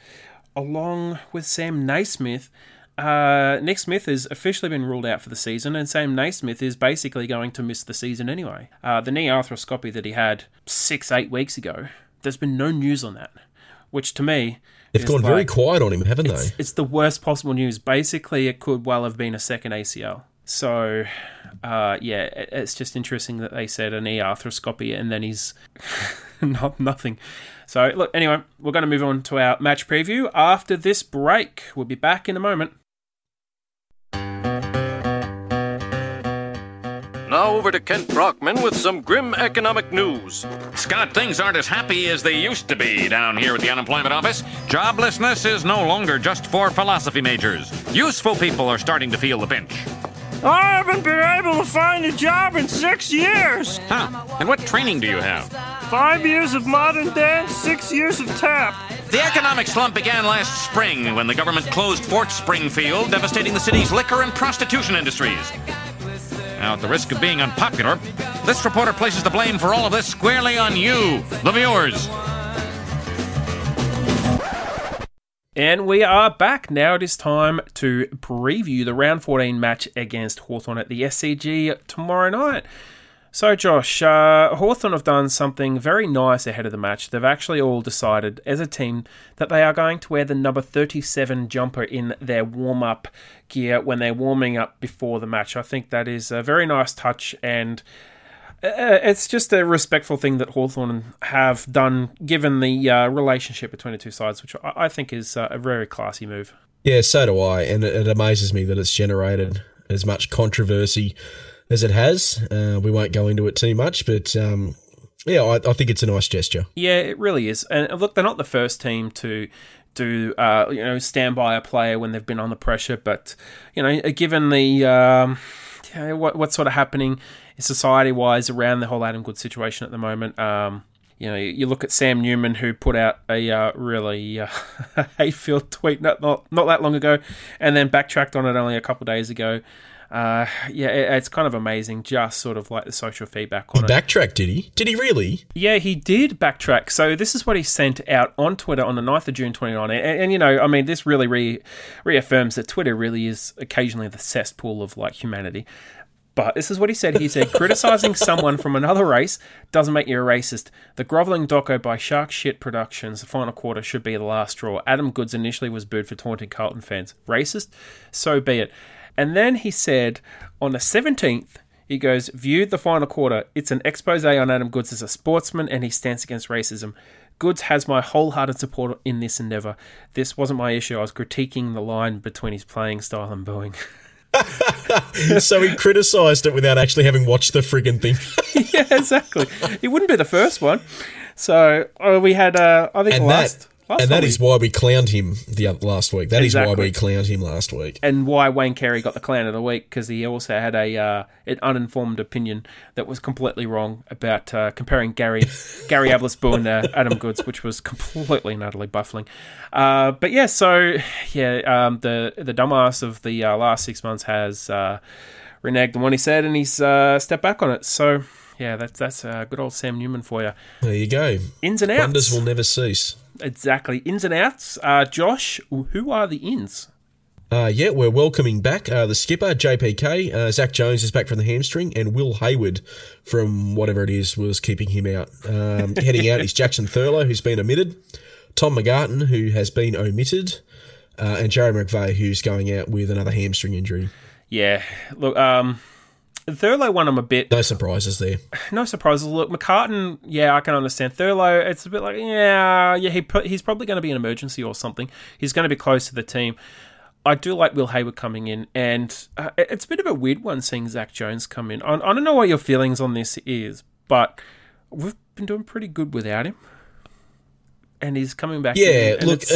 along with Sam Naismith. Uh, Nick Smith has officially been ruled out for the season, and Sam Naismith is basically going to miss the season anyway. Uh, the knee arthroscopy that he had six, eight weeks ago, there's been no news on that, which to me... They've gone like, very quiet on him, haven't it's, they? It's the worst possible news. Basically, it could well have been a second A C L. So, uh, yeah, it's just interesting that they said a knee arthroscopy and then he's not nothing. So, look, anyway, we're going to move on to our match preview after this break. We'll be back in a moment. Now over to Kent Brockman with some grim economic news. Scott, things aren't as happy as they used to be down here at the unemployment office. Joblessness is no longer just for philosophy majors. Useful people are starting to feel the pinch. I haven't been able to find a job in six years. Huh. And what training do you have? Five years of modern dance, six years of tap. The economic slump began last spring when the government closed Fort Springfield, devastating the city's liquor and prostitution industries. Now, at the risk of being unpopular, this reporter places the blame for all of this squarely on you, the viewers. And we are back. Now it is time to preview the round fourteen match against Hawthorn at the S C G tomorrow night. So, Josh, uh, Hawthorn have done something very nice ahead of the match. They've actually all decided as a team that they are going to wear the number thirty-seven jumper in their warm-up gear when they're warming up before the match. I think that is a very nice touch, and it's just a respectful thing that Hawthorn have done, given the uh, relationship between the two sides, which I think is uh, a very classy move. Yeah, so do I, and it amazes me that it's generated as much controversy as it has. Uh, we won't go into it too much, but um, yeah, I, I think it's a nice gesture. Yeah, it really is. And look, they're not the first team to do uh, you know stand by a player when they've been under pressure, but you know, given the um, you know, what what's sort of happening society-wise around the whole Adam Goodes situation at the moment. Um, you know, you look at Sam Newman, who put out a uh, really uh, hate-filled tweet not, not not that long ago, and then backtracked on it only a couple of days ago. Uh, yeah, it, it's kind of amazing, just sort of like the social feedback on he it. He backtracked, did he? Did he really? Yeah, he did backtrack. So this is what he sent out on Twitter on the ninth of June twenty nineteen. And, and you know, I mean, this really re- reaffirms that Twitter really is occasionally the cesspool of, like, humanity. But this is what he said. He said, criticising someone from another race doesn't make you a racist. The grovelling doco by Shark Shit Productions, the final quarter, should be the last straw. Adam Goodes initially was booed for taunting Carlton fans. Racist? So be it. And then he said, on the seventeenth, he goes, viewed the final quarter. It's an expose on Adam Goodes as a sportsman and his stance against racism. Goodes has my wholehearted support in this endeavour. This wasn't my issue. I was critiquing the line between his playing style and booing. So he criticised it without actually having watched the friggin' thing. Yeah, exactly. It wouldn't be the first one. So uh, we had, uh, I think, and last... That- Last and that we, is why we clowned him the other, last week. That exactly. is why we clowned him last week. And why Wayne Carey got the clown of the week, because he also had a uh, an uninformed opinion that was completely wrong about uh, comparing Gary Gary Ablis-Boo and uh, Adam Goodes, which was completely and utterly baffling. Uh, but yeah, so yeah, um, the the dumbass of the uh, last six months has uh, reneged on what he said, and he's uh, stepped back on it. So yeah, that's that's uh, good old Sam Newman for you. There you go. Ins and outs. Wonders will never cease. Exactly. Ins and outs. Uh, Josh, who are the ins? Uh, yeah, we're welcoming back uh, the skipper, J P K. Uh, Zach Jones is back from the hamstring, and Will Hayward, from whatever it is, was keeping him out. Um, heading out is Jackson Thurlow, who's been omitted, Tom McGarten, who has been omitted, uh, and Jarrod McVeigh, who's going out with another hamstring injury. Yeah. Look, um... Thurlow won him a bit. No surprises there. No surprises. Look, McCartan, yeah, I can understand. Thurlow, it's a bit like, yeah, yeah, he he's probably going to be an emergency or something. He's going to be close to the team. I do like Will Hayward coming in, and uh, it's a bit of a weird one seeing Zach Jones come in. I, I don't know what your feelings on this is, but we've been doing pretty good without him, and he's coming back. Yeah, in, look,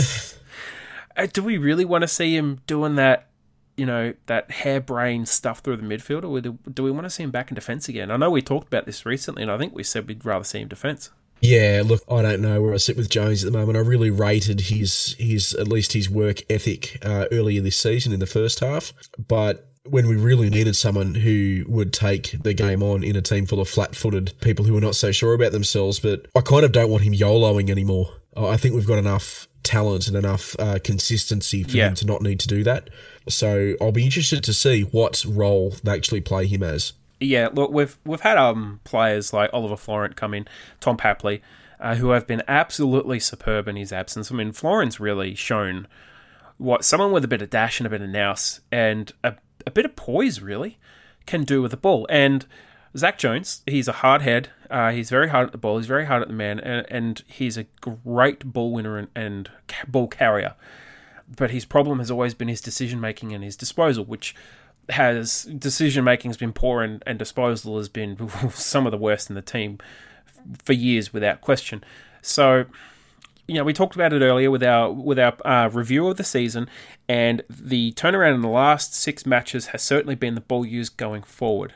uh, do we really want to see him doing that? You know, that harebrained stuff through the midfield, or do we want to see him back in defence again? I know we talked about this recently, and I think we said we'd rather see him defence. Yeah, look, I don't know where I sit with Jones at the moment. I really rated his, his at least his work ethic uh, earlier this season in the first half, but when we really needed someone who would take the game on in a team full of flat-footed people who are not so sure about themselves, but I kind of don't want him YOLOing anymore. I think we've got enough talent and enough uh, consistency for yeah. him to not need to do that. So I'll be interested to see what role they actually play him as. Yeah, look, we've we've had um players like Oliver Florent come in, Tom Papley, uh, who have been absolutely superb in his absence. I mean, Florent's really shown what someone with a bit of dash and a bit of nous and a, a bit of poise really can do with the ball. And Zach Jones, he's a hard head. Uh, he's very hard at the ball. He's very hard at the man, and, and he's a great ball winner and, and ball carrier. But his problem has always been his decision-making and his disposal, which has decision-making has been poor and, and disposal has been some of the worst in the team for years without question. So, you know, we talked about it earlier with our with our uh, review of the season, and the turnaround in the last six matches has certainly been the ball used going forward.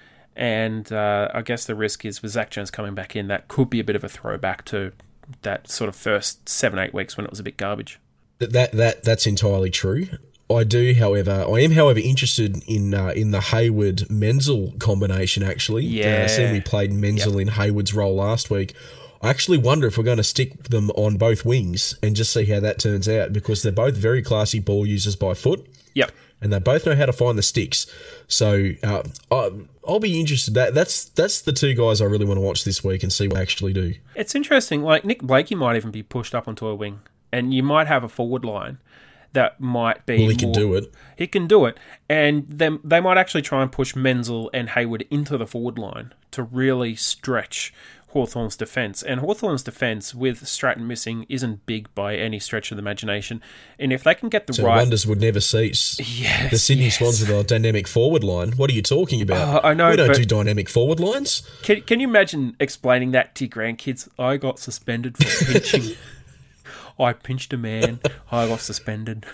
And uh, I guess the risk is with Zach Jones coming back in, that could be a bit of a throwback to that sort of first seven, eight weeks when it was a bit garbage. That that that's entirely true. I do, however, I am, however, interested in uh, in the Hayward Menzel combination. Actually, yeah, uh, seeing we played Menzel yep. in Hayward's role last week. I actually wonder if we're going to stick them on both wings and just see how that turns out, because they're both very classy ball users by foot. Yep. and they both know how to find the sticks. So uh, I, I'll be interested. That that's that's the two guys I really want to watch this week and see what they actually do. It's interesting. Like Nick Blakey might even be pushed up onto a wing, and you might have a forward line that might be. Well, he more, can do it. He can do it, and then they might actually try and push Menzel and Hayward into the forward line to really stretch Hawthorn's defence. And Hawthorn's defence, with Stratton missing, isn't big by any stretch of the imagination. And if they can get the so right... wonders would never cease. Yes, the Sydney yes. Swans with a dynamic forward line. What are you talking about? Uh, I know, we don't but do dynamic forward lines. Can, can you imagine explaining that to your grandkids? I got suspended for pinching. I pinched a man. I got suspended.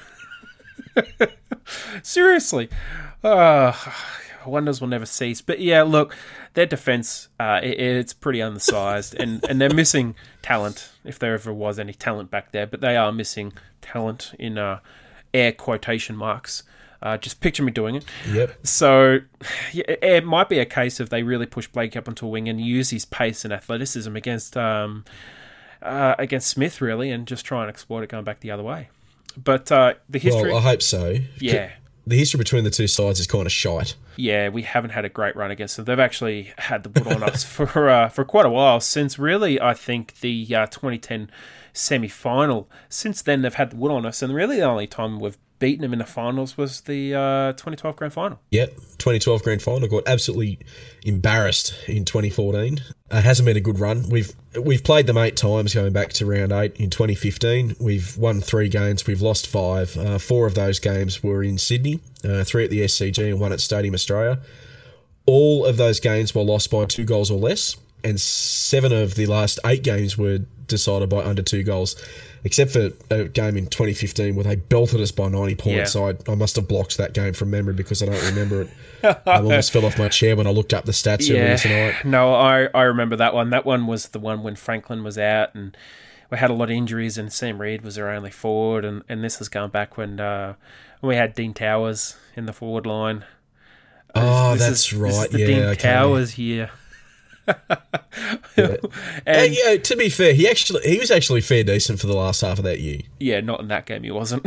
Seriously. Uh, wonders will never cease. But yeah, look, their defence, uh, it, it's pretty undersized, and, and they're missing talent, if there ever was any talent back there, but they are missing talent in uh, air quotation marks. Uh, just picture me doing it. Yep. So yeah, it might be a case of they really push Blake up onto a wing and use his pace and athleticism against um, uh, against Smith, really, and just try and exploit it going back the other way. But uh, the history... Well, I hope so. Yeah. The history between the two sides is kind of shite. Yeah, we haven't had a great run against them. They've actually had the wood on us for uh, for quite a while, since really, I think, the uh, twenty ten semi-final. Since then, they've had the wood on us, and really the only time we've beaten them in the finals was the uh, twenty twelve grand final. Yep, twenty twelve grand final. Got absolutely embarrassed in twenty fourteen. It uh, hasn't been a good run. We've we've played them eight times going back to round eight in twenty fifteen. We've won three games. We've lost five. Uh, four of those games were in Sydney, uh, three at the S C G and one at Stadium Australia. All of those games were lost by two goals or less, and seven of the last eight games were decided by under two goals. Except for a game in twenty fifteen where they belted us by ninety points. Yeah. I, I must have blocked that game from memory because I don't remember it. I almost fell off my chair when I looked up the stats Yeah. earlier tonight. No, I, I remember that one. That one was the one when Franklin was out and we had a lot of injuries and Sam Reid was our only forward. And, and this is going back when uh, we had Dean Towers in the forward line. Oh, This that's is, right. This is the yeah, Dean okay. Towers here. Yeah. and, And, yeah, to be fair, he actually he was actually fair decent for the last half of that year, yeah, not in that game he wasn't.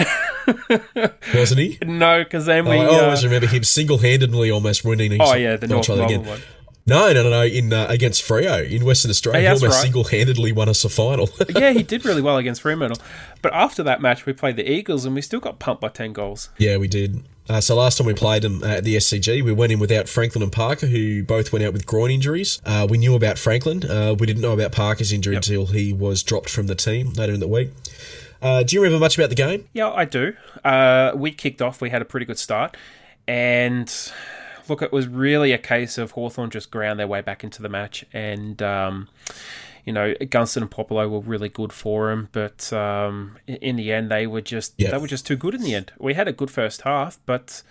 wasn't he? No, because then we... I uh, always remember him single-handedly almost winning. oh, yeah, the I'll North try that Melbourne again. one. No, no, no, no. In uh, against Freo in Western Australia, Oh, he yeah, that's almost right. single-handedly won us a final. Yeah, he did really well against Fremantle. But after that match, we played the Eagles and we still got pumped by ten goals. Yeah, we did. Uh, so last time we played them at the S C G, we went in without Franklin and Parker, who both went out with groin injuries. Uh, we knew about Franklin. Uh, we didn't know about Parker's injury Yep. until he was dropped from the team later in the week. Uh, do you remember much about the game? Yeah, I do. Uh, we kicked off. We had a pretty good start. And look, it was really a case of Hawthorn just ground their way back into the match. And, um, you know, Gunston and Popolo were really good for him. But um, in the end, they were just Yep. they were just too good in the end. We had a good first half, but,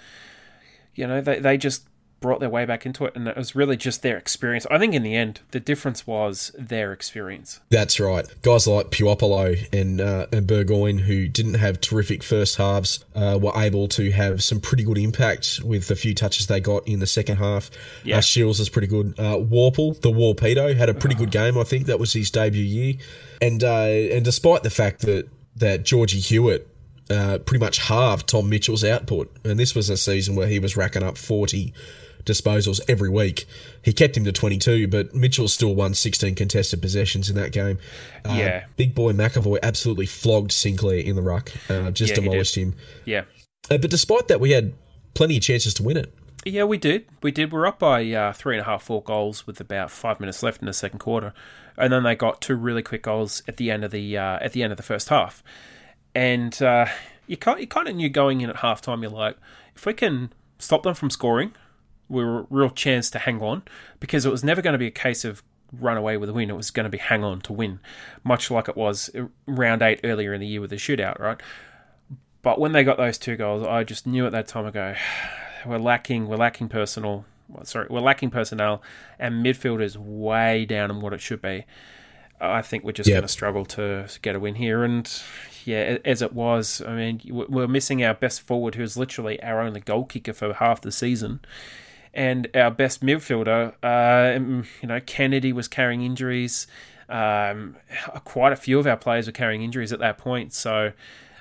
you know, they, they just brought their way back into it. And it was really just their experience. I think in the end, the difference was their experience. That's right. Guys like Puopolo and uh, and Burgoyne, who didn't have terrific first halves, uh, were able to have some pretty good impact with the few touches they got in the second half. Yeah. Uh, Shields is pretty good. Uh, Warple, the Warpedo, had a pretty good game, I think. That was his debut year. And uh, and despite the fact that, that Georgie Hewitt uh, pretty much halved Tom Mitchell's output, and this was a season where he was racking up forty disposals every week. He kept him to twenty-two, but Mitchell still won sixteen contested possessions in that game. Uh, Yeah. Big boy McAvoy absolutely flogged Sinclair in the ruck, uh, just Yeah, he demolished did. him. Yeah. Uh, but despite that, we had plenty of chances to win it. Yeah, we did. We did. We're up by uh, three and a half, four goals with about five minutes left in the second quarter, and then they got two really quick goals at the end of the uh, at the end of the first half. And uh, you kind you kind of knew going in at halftime, you're like, if we can stop them from scoring, we're a real chance to hang on, because it was never going to be a case of run away with a win. It was going to be hang on to win, much like it was round eight earlier in the year with the shootout, right? But when they got those two goals, I just knew at that time ago, we're lacking, we're lacking personal, sorry, we're lacking personnel, and midfield is way down on what it should be. I think we're just Yep. going to struggle to get a win here. And yeah, as it was, I mean, we're missing our best forward, who's literally our only goal kicker for half the season. And our best midfielder, uh, you know, Kennedy was carrying injuries. Um, quite a few of our players were carrying injuries at that point. So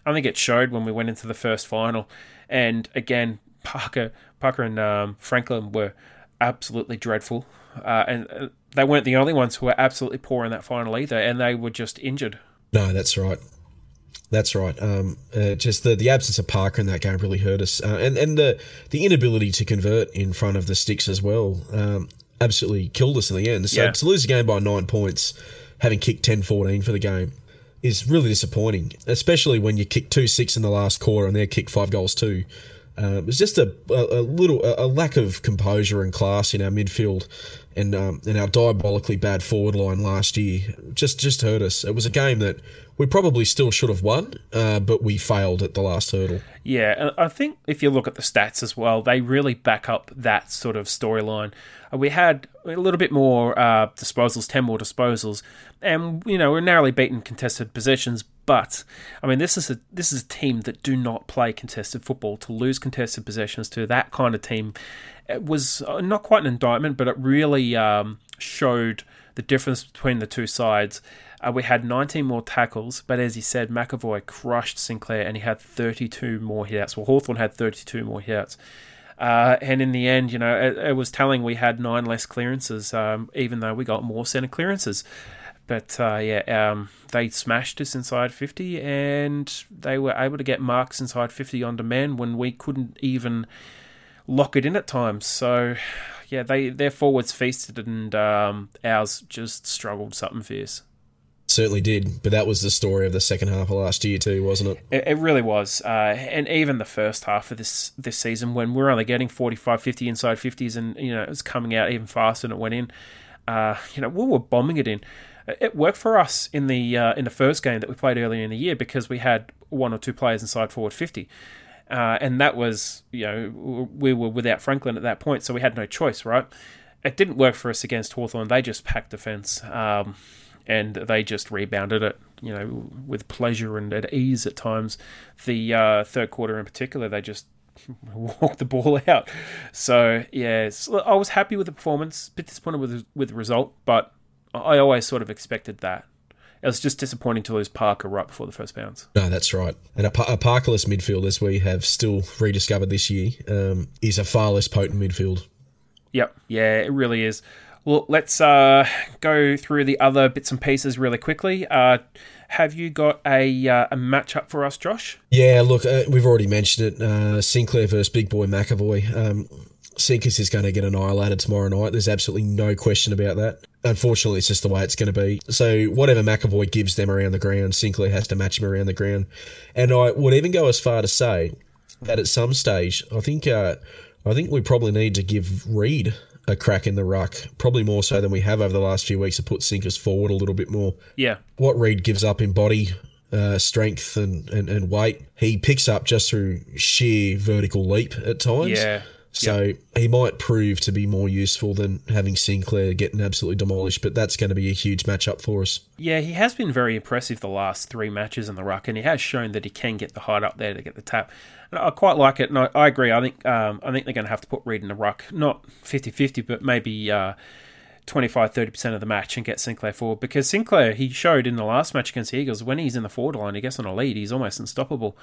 I think it showed when we went into the first final. And again, Parker, Parker and um, Franklin were absolutely dreadful. Uh, and they weren't the only ones who were absolutely poor in that final either, and they were just injured. No, that's right. That's right. Um, uh, just the, the absence of Parker in that game really hurt us. Uh, and and the, the inability to convert in front of the sticks as well um, absolutely killed us in the end. So yeah. to lose a game by nine points, having kicked ten fourteen for the game, is really disappointing, especially when you kick two six in the last quarter and they kick five goals too. Uh, it was just a, a, a little a, a lack of composure and class in our midfield, and um, and our diabolically bad forward line last year just just hurt us. It was a game that we probably still should have won, uh, but we failed at the last hurdle. Yeah, I think if you look at the stats as well, they really back up that sort of storyline. We had a little bit more uh, disposals, ten more disposals, and you know we're narrowly beaten contested possessions. But I mean, this is a this is a team that do not play contested football. To lose contested possessions to that kind of team, it was not quite an indictment, but it really um, showed the difference between the two sides. Uh, we had nineteen more tackles, but as he said, McAvoy crushed Sinclair, and he had thirty-two more hitouts. Well, Hawthorn had thirty-two more hitouts. Uh, and in the end, you know, it, it was telling we had nine less clearances, um, even though we got more centre clearances. But uh, yeah, um, they smashed us inside fifty, and they were able to get marks inside fifty on demand when we couldn't even lock it in at times. So yeah, they their forwards feasted, and um, ours just struggled something fierce. Certainly did, but that was the story of the second half of last year too, wasn't it? It, it really was, uh, and even the first half of this this season, when we were only getting forty-five, fifty inside fifties, and you know it was coming out even faster than it went in. Uh, you know, we were bombing it in. It worked for us in the uh, in the first game that we played earlier in the year because we had one or two players inside forward fifty, uh, and that was you know we were without Franklin at that point, so we had no choice, right? It didn't work for us against Hawthorn. They just packed defence. Um, And they just rebounded it, you know, with pleasure and at ease at times. The uh, third quarter in particular, they just walked the ball out. So, yeah, I was happy with the performance, a bit disappointed with the, with the result, but I always sort of expected that. It was just disappointing to lose Parker right before the first bounce. No, that's right. And a, a Parkerless midfield, as we have still rediscovered this year, um, is a far less potent midfield. Yep, yeah, it really is. Well, let's uh, go through the other bits and pieces really quickly. Uh, have you got a uh, a matchup for us, Josh? Yeah, look, uh, we've already mentioned it. Uh, Sinclair versus Big Boy McAvoy. Um, Sinkers is going to get annihilated tomorrow night. There's absolutely no question about that. Unfortunately, it's just the way it's going to be. So whatever McAvoy gives them around the ground, Sinclair has to match him around the ground. And I would even go as far to say that at some stage, I think uh, I think we probably need to give Reid a crack in the ruck, probably more so than we have over the last few weeks, to put Sinkers forward a little bit more. Yeah. What Reid gives up in body, uh, strength and, and, and weight, he picks up just through sheer vertical leap at times. Yeah. So yep. He might prove to be more useful than having Sinclair getting absolutely demolished, but that's going to be a huge matchup for us. Yeah, he has been very impressive the last three matches in the ruck, and he has shown that he can get the height up there to get the tap. And I quite like it, and I, I agree. I think um, I think they're going to have to put Reid in the ruck, not fifty-fifty, but maybe uh, twenty-five to thirty percent of the match and get Sinclair forward. Because Sinclair, he showed in the last match against the Eagles, when he's in the forward line, he gets on a lead, he's almost unstoppable.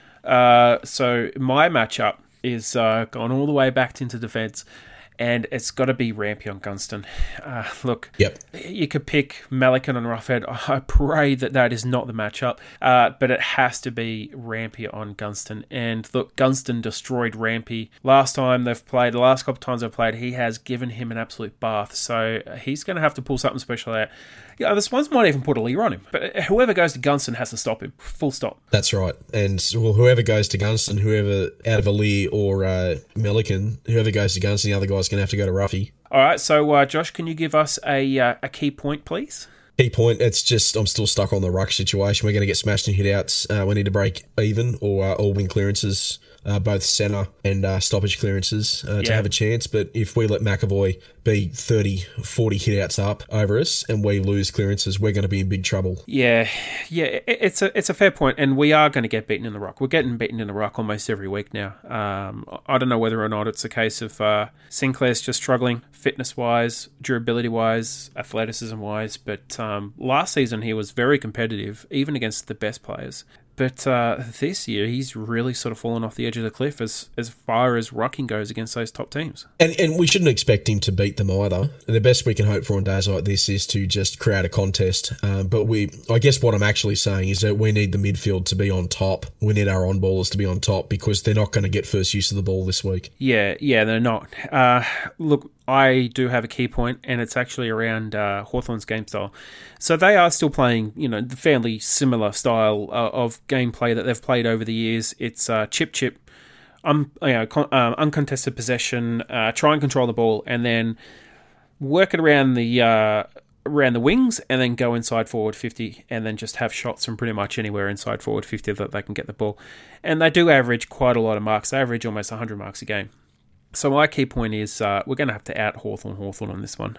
Uh, so my matchup is uh, gone all the way back into defence, and it's got to be Rampy on Gunston. Uh, look, yep. You could pick Melican on Roughhead. I pray that that is not the matchup, uh, but it has to be Rampy on Gunston. And look, Gunston destroyed Rampy. Last time they've played, the last couple of times they've played, he has given him an absolute bath. So he's going to have to pull something special out. Yeah, the Swans might even put a leer on him, but whoever goes to Gunston has to stop him. Full stop. That's right. And well, whoever goes to Gunston, whoever out of a leer or uh, Melican, whoever goes to Gunston, the other guy's going to have to go to Ruffy. All right, so uh, Josh, can you give us a uh, a key point, please? Key point, it's just I'm still stuck on the ruck situation. We're going to get smashed in hit-outs. Uh, we need to break even or uh, all wing clearances, uh, both centre and uh, stoppage clearances uh, to yeah. have a chance. But if we let McAvoy be thirty, forty hit-outs up over us and we lose clearances, we're going to be in big trouble. Yeah, yeah, it's a it's a fair point, and we are going to get beaten in the ruck. We're getting beaten in the ruck almost every week now. Um, I don't know whether or not it's a case of uh, Sinclair's just struggling fitness-wise, durability-wise, athleticism-wise, but um, last season he was very competitive, even against the best players. But uh, this year, he's really sort of fallen off the edge of the cliff as, as far as rucking goes against those top teams. And and we shouldn't expect him to beat them either. The best we can hope for on days like this is to just create a contest. Um, but we, I guess what I'm actually saying is that we need the midfield to be on top. We need our on-ballers to be on top because they're not going to get first use of the ball this week. Yeah, yeah, they're not. Uh, look, I do have a key point, and it's actually around uh, Hawthorn's game style. So they are still playing, you know, the fairly similar style uh, of gameplay that they've played over the years. It's uh, chip, chip, um, you know, con- um, uncontested possession, uh, try and control the ball, and then work it around the uh, around the wings, and then go inside forward fifty, and then just have shots from pretty much anywhere inside forward fifty that they can get the ball. And they do average quite a lot of marks. They average almost one hundred marks a game. So my key point is uh, we're going to have to out Hawthorn Hawthorn on this one.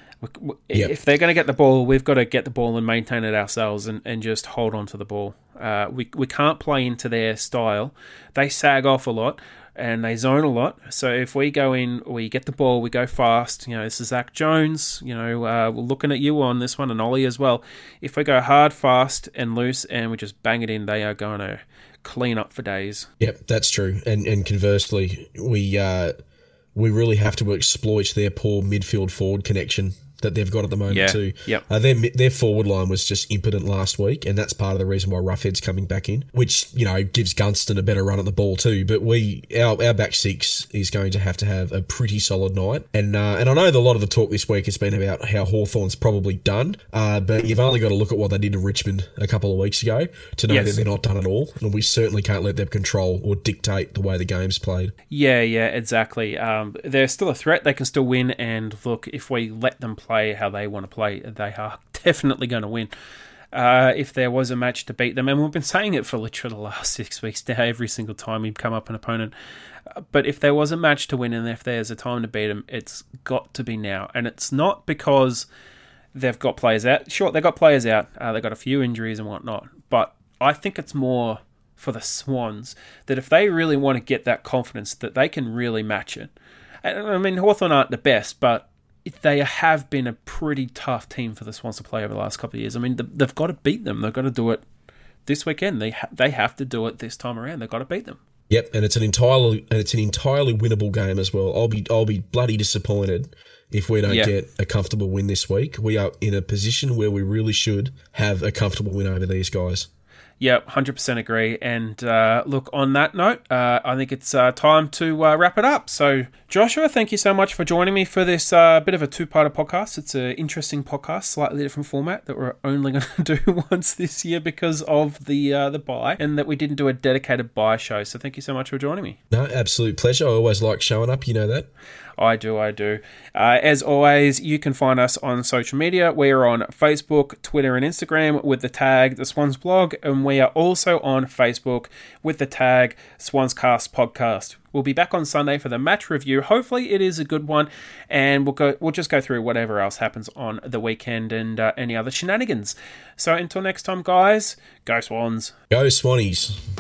Yep. If they're going to get the ball, we've got to get the ball and maintain it ourselves and, and just hold on to the ball. Uh, we we can't play into their style. They sag off a lot and they zone a lot. So if we go in, we get the ball, we go fast. You know, this is Zach Jones. You know, uh, we're looking at you on this one and Ollie as well. If we go hard, fast and loose and we just bang it in, they are going to clean up for days. Yep, that's true. And and conversely, we uh, we really have to exploit their poor midfield forward connection that they've got at the moment yeah. too. Yep. Uh, their their forward line was just impotent last week, and that's part of the reason why Roughhead's coming back in, which, you know, gives Gunston a better run at the ball too. But we our our back six is going to have to have a pretty solid night. And uh, and I know that a lot of the talk this week has been about how Hawthorn's probably done, uh, but you've only got to look at what they did to Richmond a couple of weeks ago to know yes. that they're not done at all. And we certainly can't let them control or dictate the way the game's played. Yeah, yeah, exactly. Um, they're still a threat. They can still win. And look, if we let them play how they want to play, they are definitely going to win. Uh, if there was a match to beat them, and we've been saying it for literally the last six weeks now, every single time we come up an opponent. Uh, but if there was a match to win, and if there's a time to beat them, it's got to be now. And it's not because they've got players out. Sure, they've got players out. Uh, they've got a few injuries and whatnot. But I think it's more for the Swans that if they really want to get that confidence that they can really match it. And, I mean, Hawthorn aren't the best, but they have been a pretty tough team for the Swans to play over the last couple of years. I mean, they've got to beat them. They've got to do it this weekend. They ha- they have to do it this time around. They've got to beat them. Yep, and it's an entirely and it's an entirely winnable game as well. I'll be I'll be bloody disappointed if we don't yeah. get a comfortable win this week. We are in a position where we really should have a comfortable win over these guys. Yeah, one hundred percent agree. And uh, look, on that note, uh, I think it's uh, time to uh, wrap it up. So, Joshua, thank you so much for joining me for this uh, bit of a two-parter podcast. It's an interesting podcast, slightly different format that we're only going to do once this year because of the uh, the bye, and that we didn't do a dedicated bye show. So thank you so much for joining me. No, absolute pleasure. I always like showing up. You know that. I do, I do. Uh, as always, you can find us on social media. We're on Facebook, Twitter, and Instagram with the tag The Swans Blog, and we are also on Facebook with the tag Swanscast Podcast. We'll be back on Sunday for the match review. Hopefully, it is a good one, and we'll go. We'll just go through whatever else happens on the weekend and uh, any other shenanigans. So until next time, guys, go Swans. Go Swannies.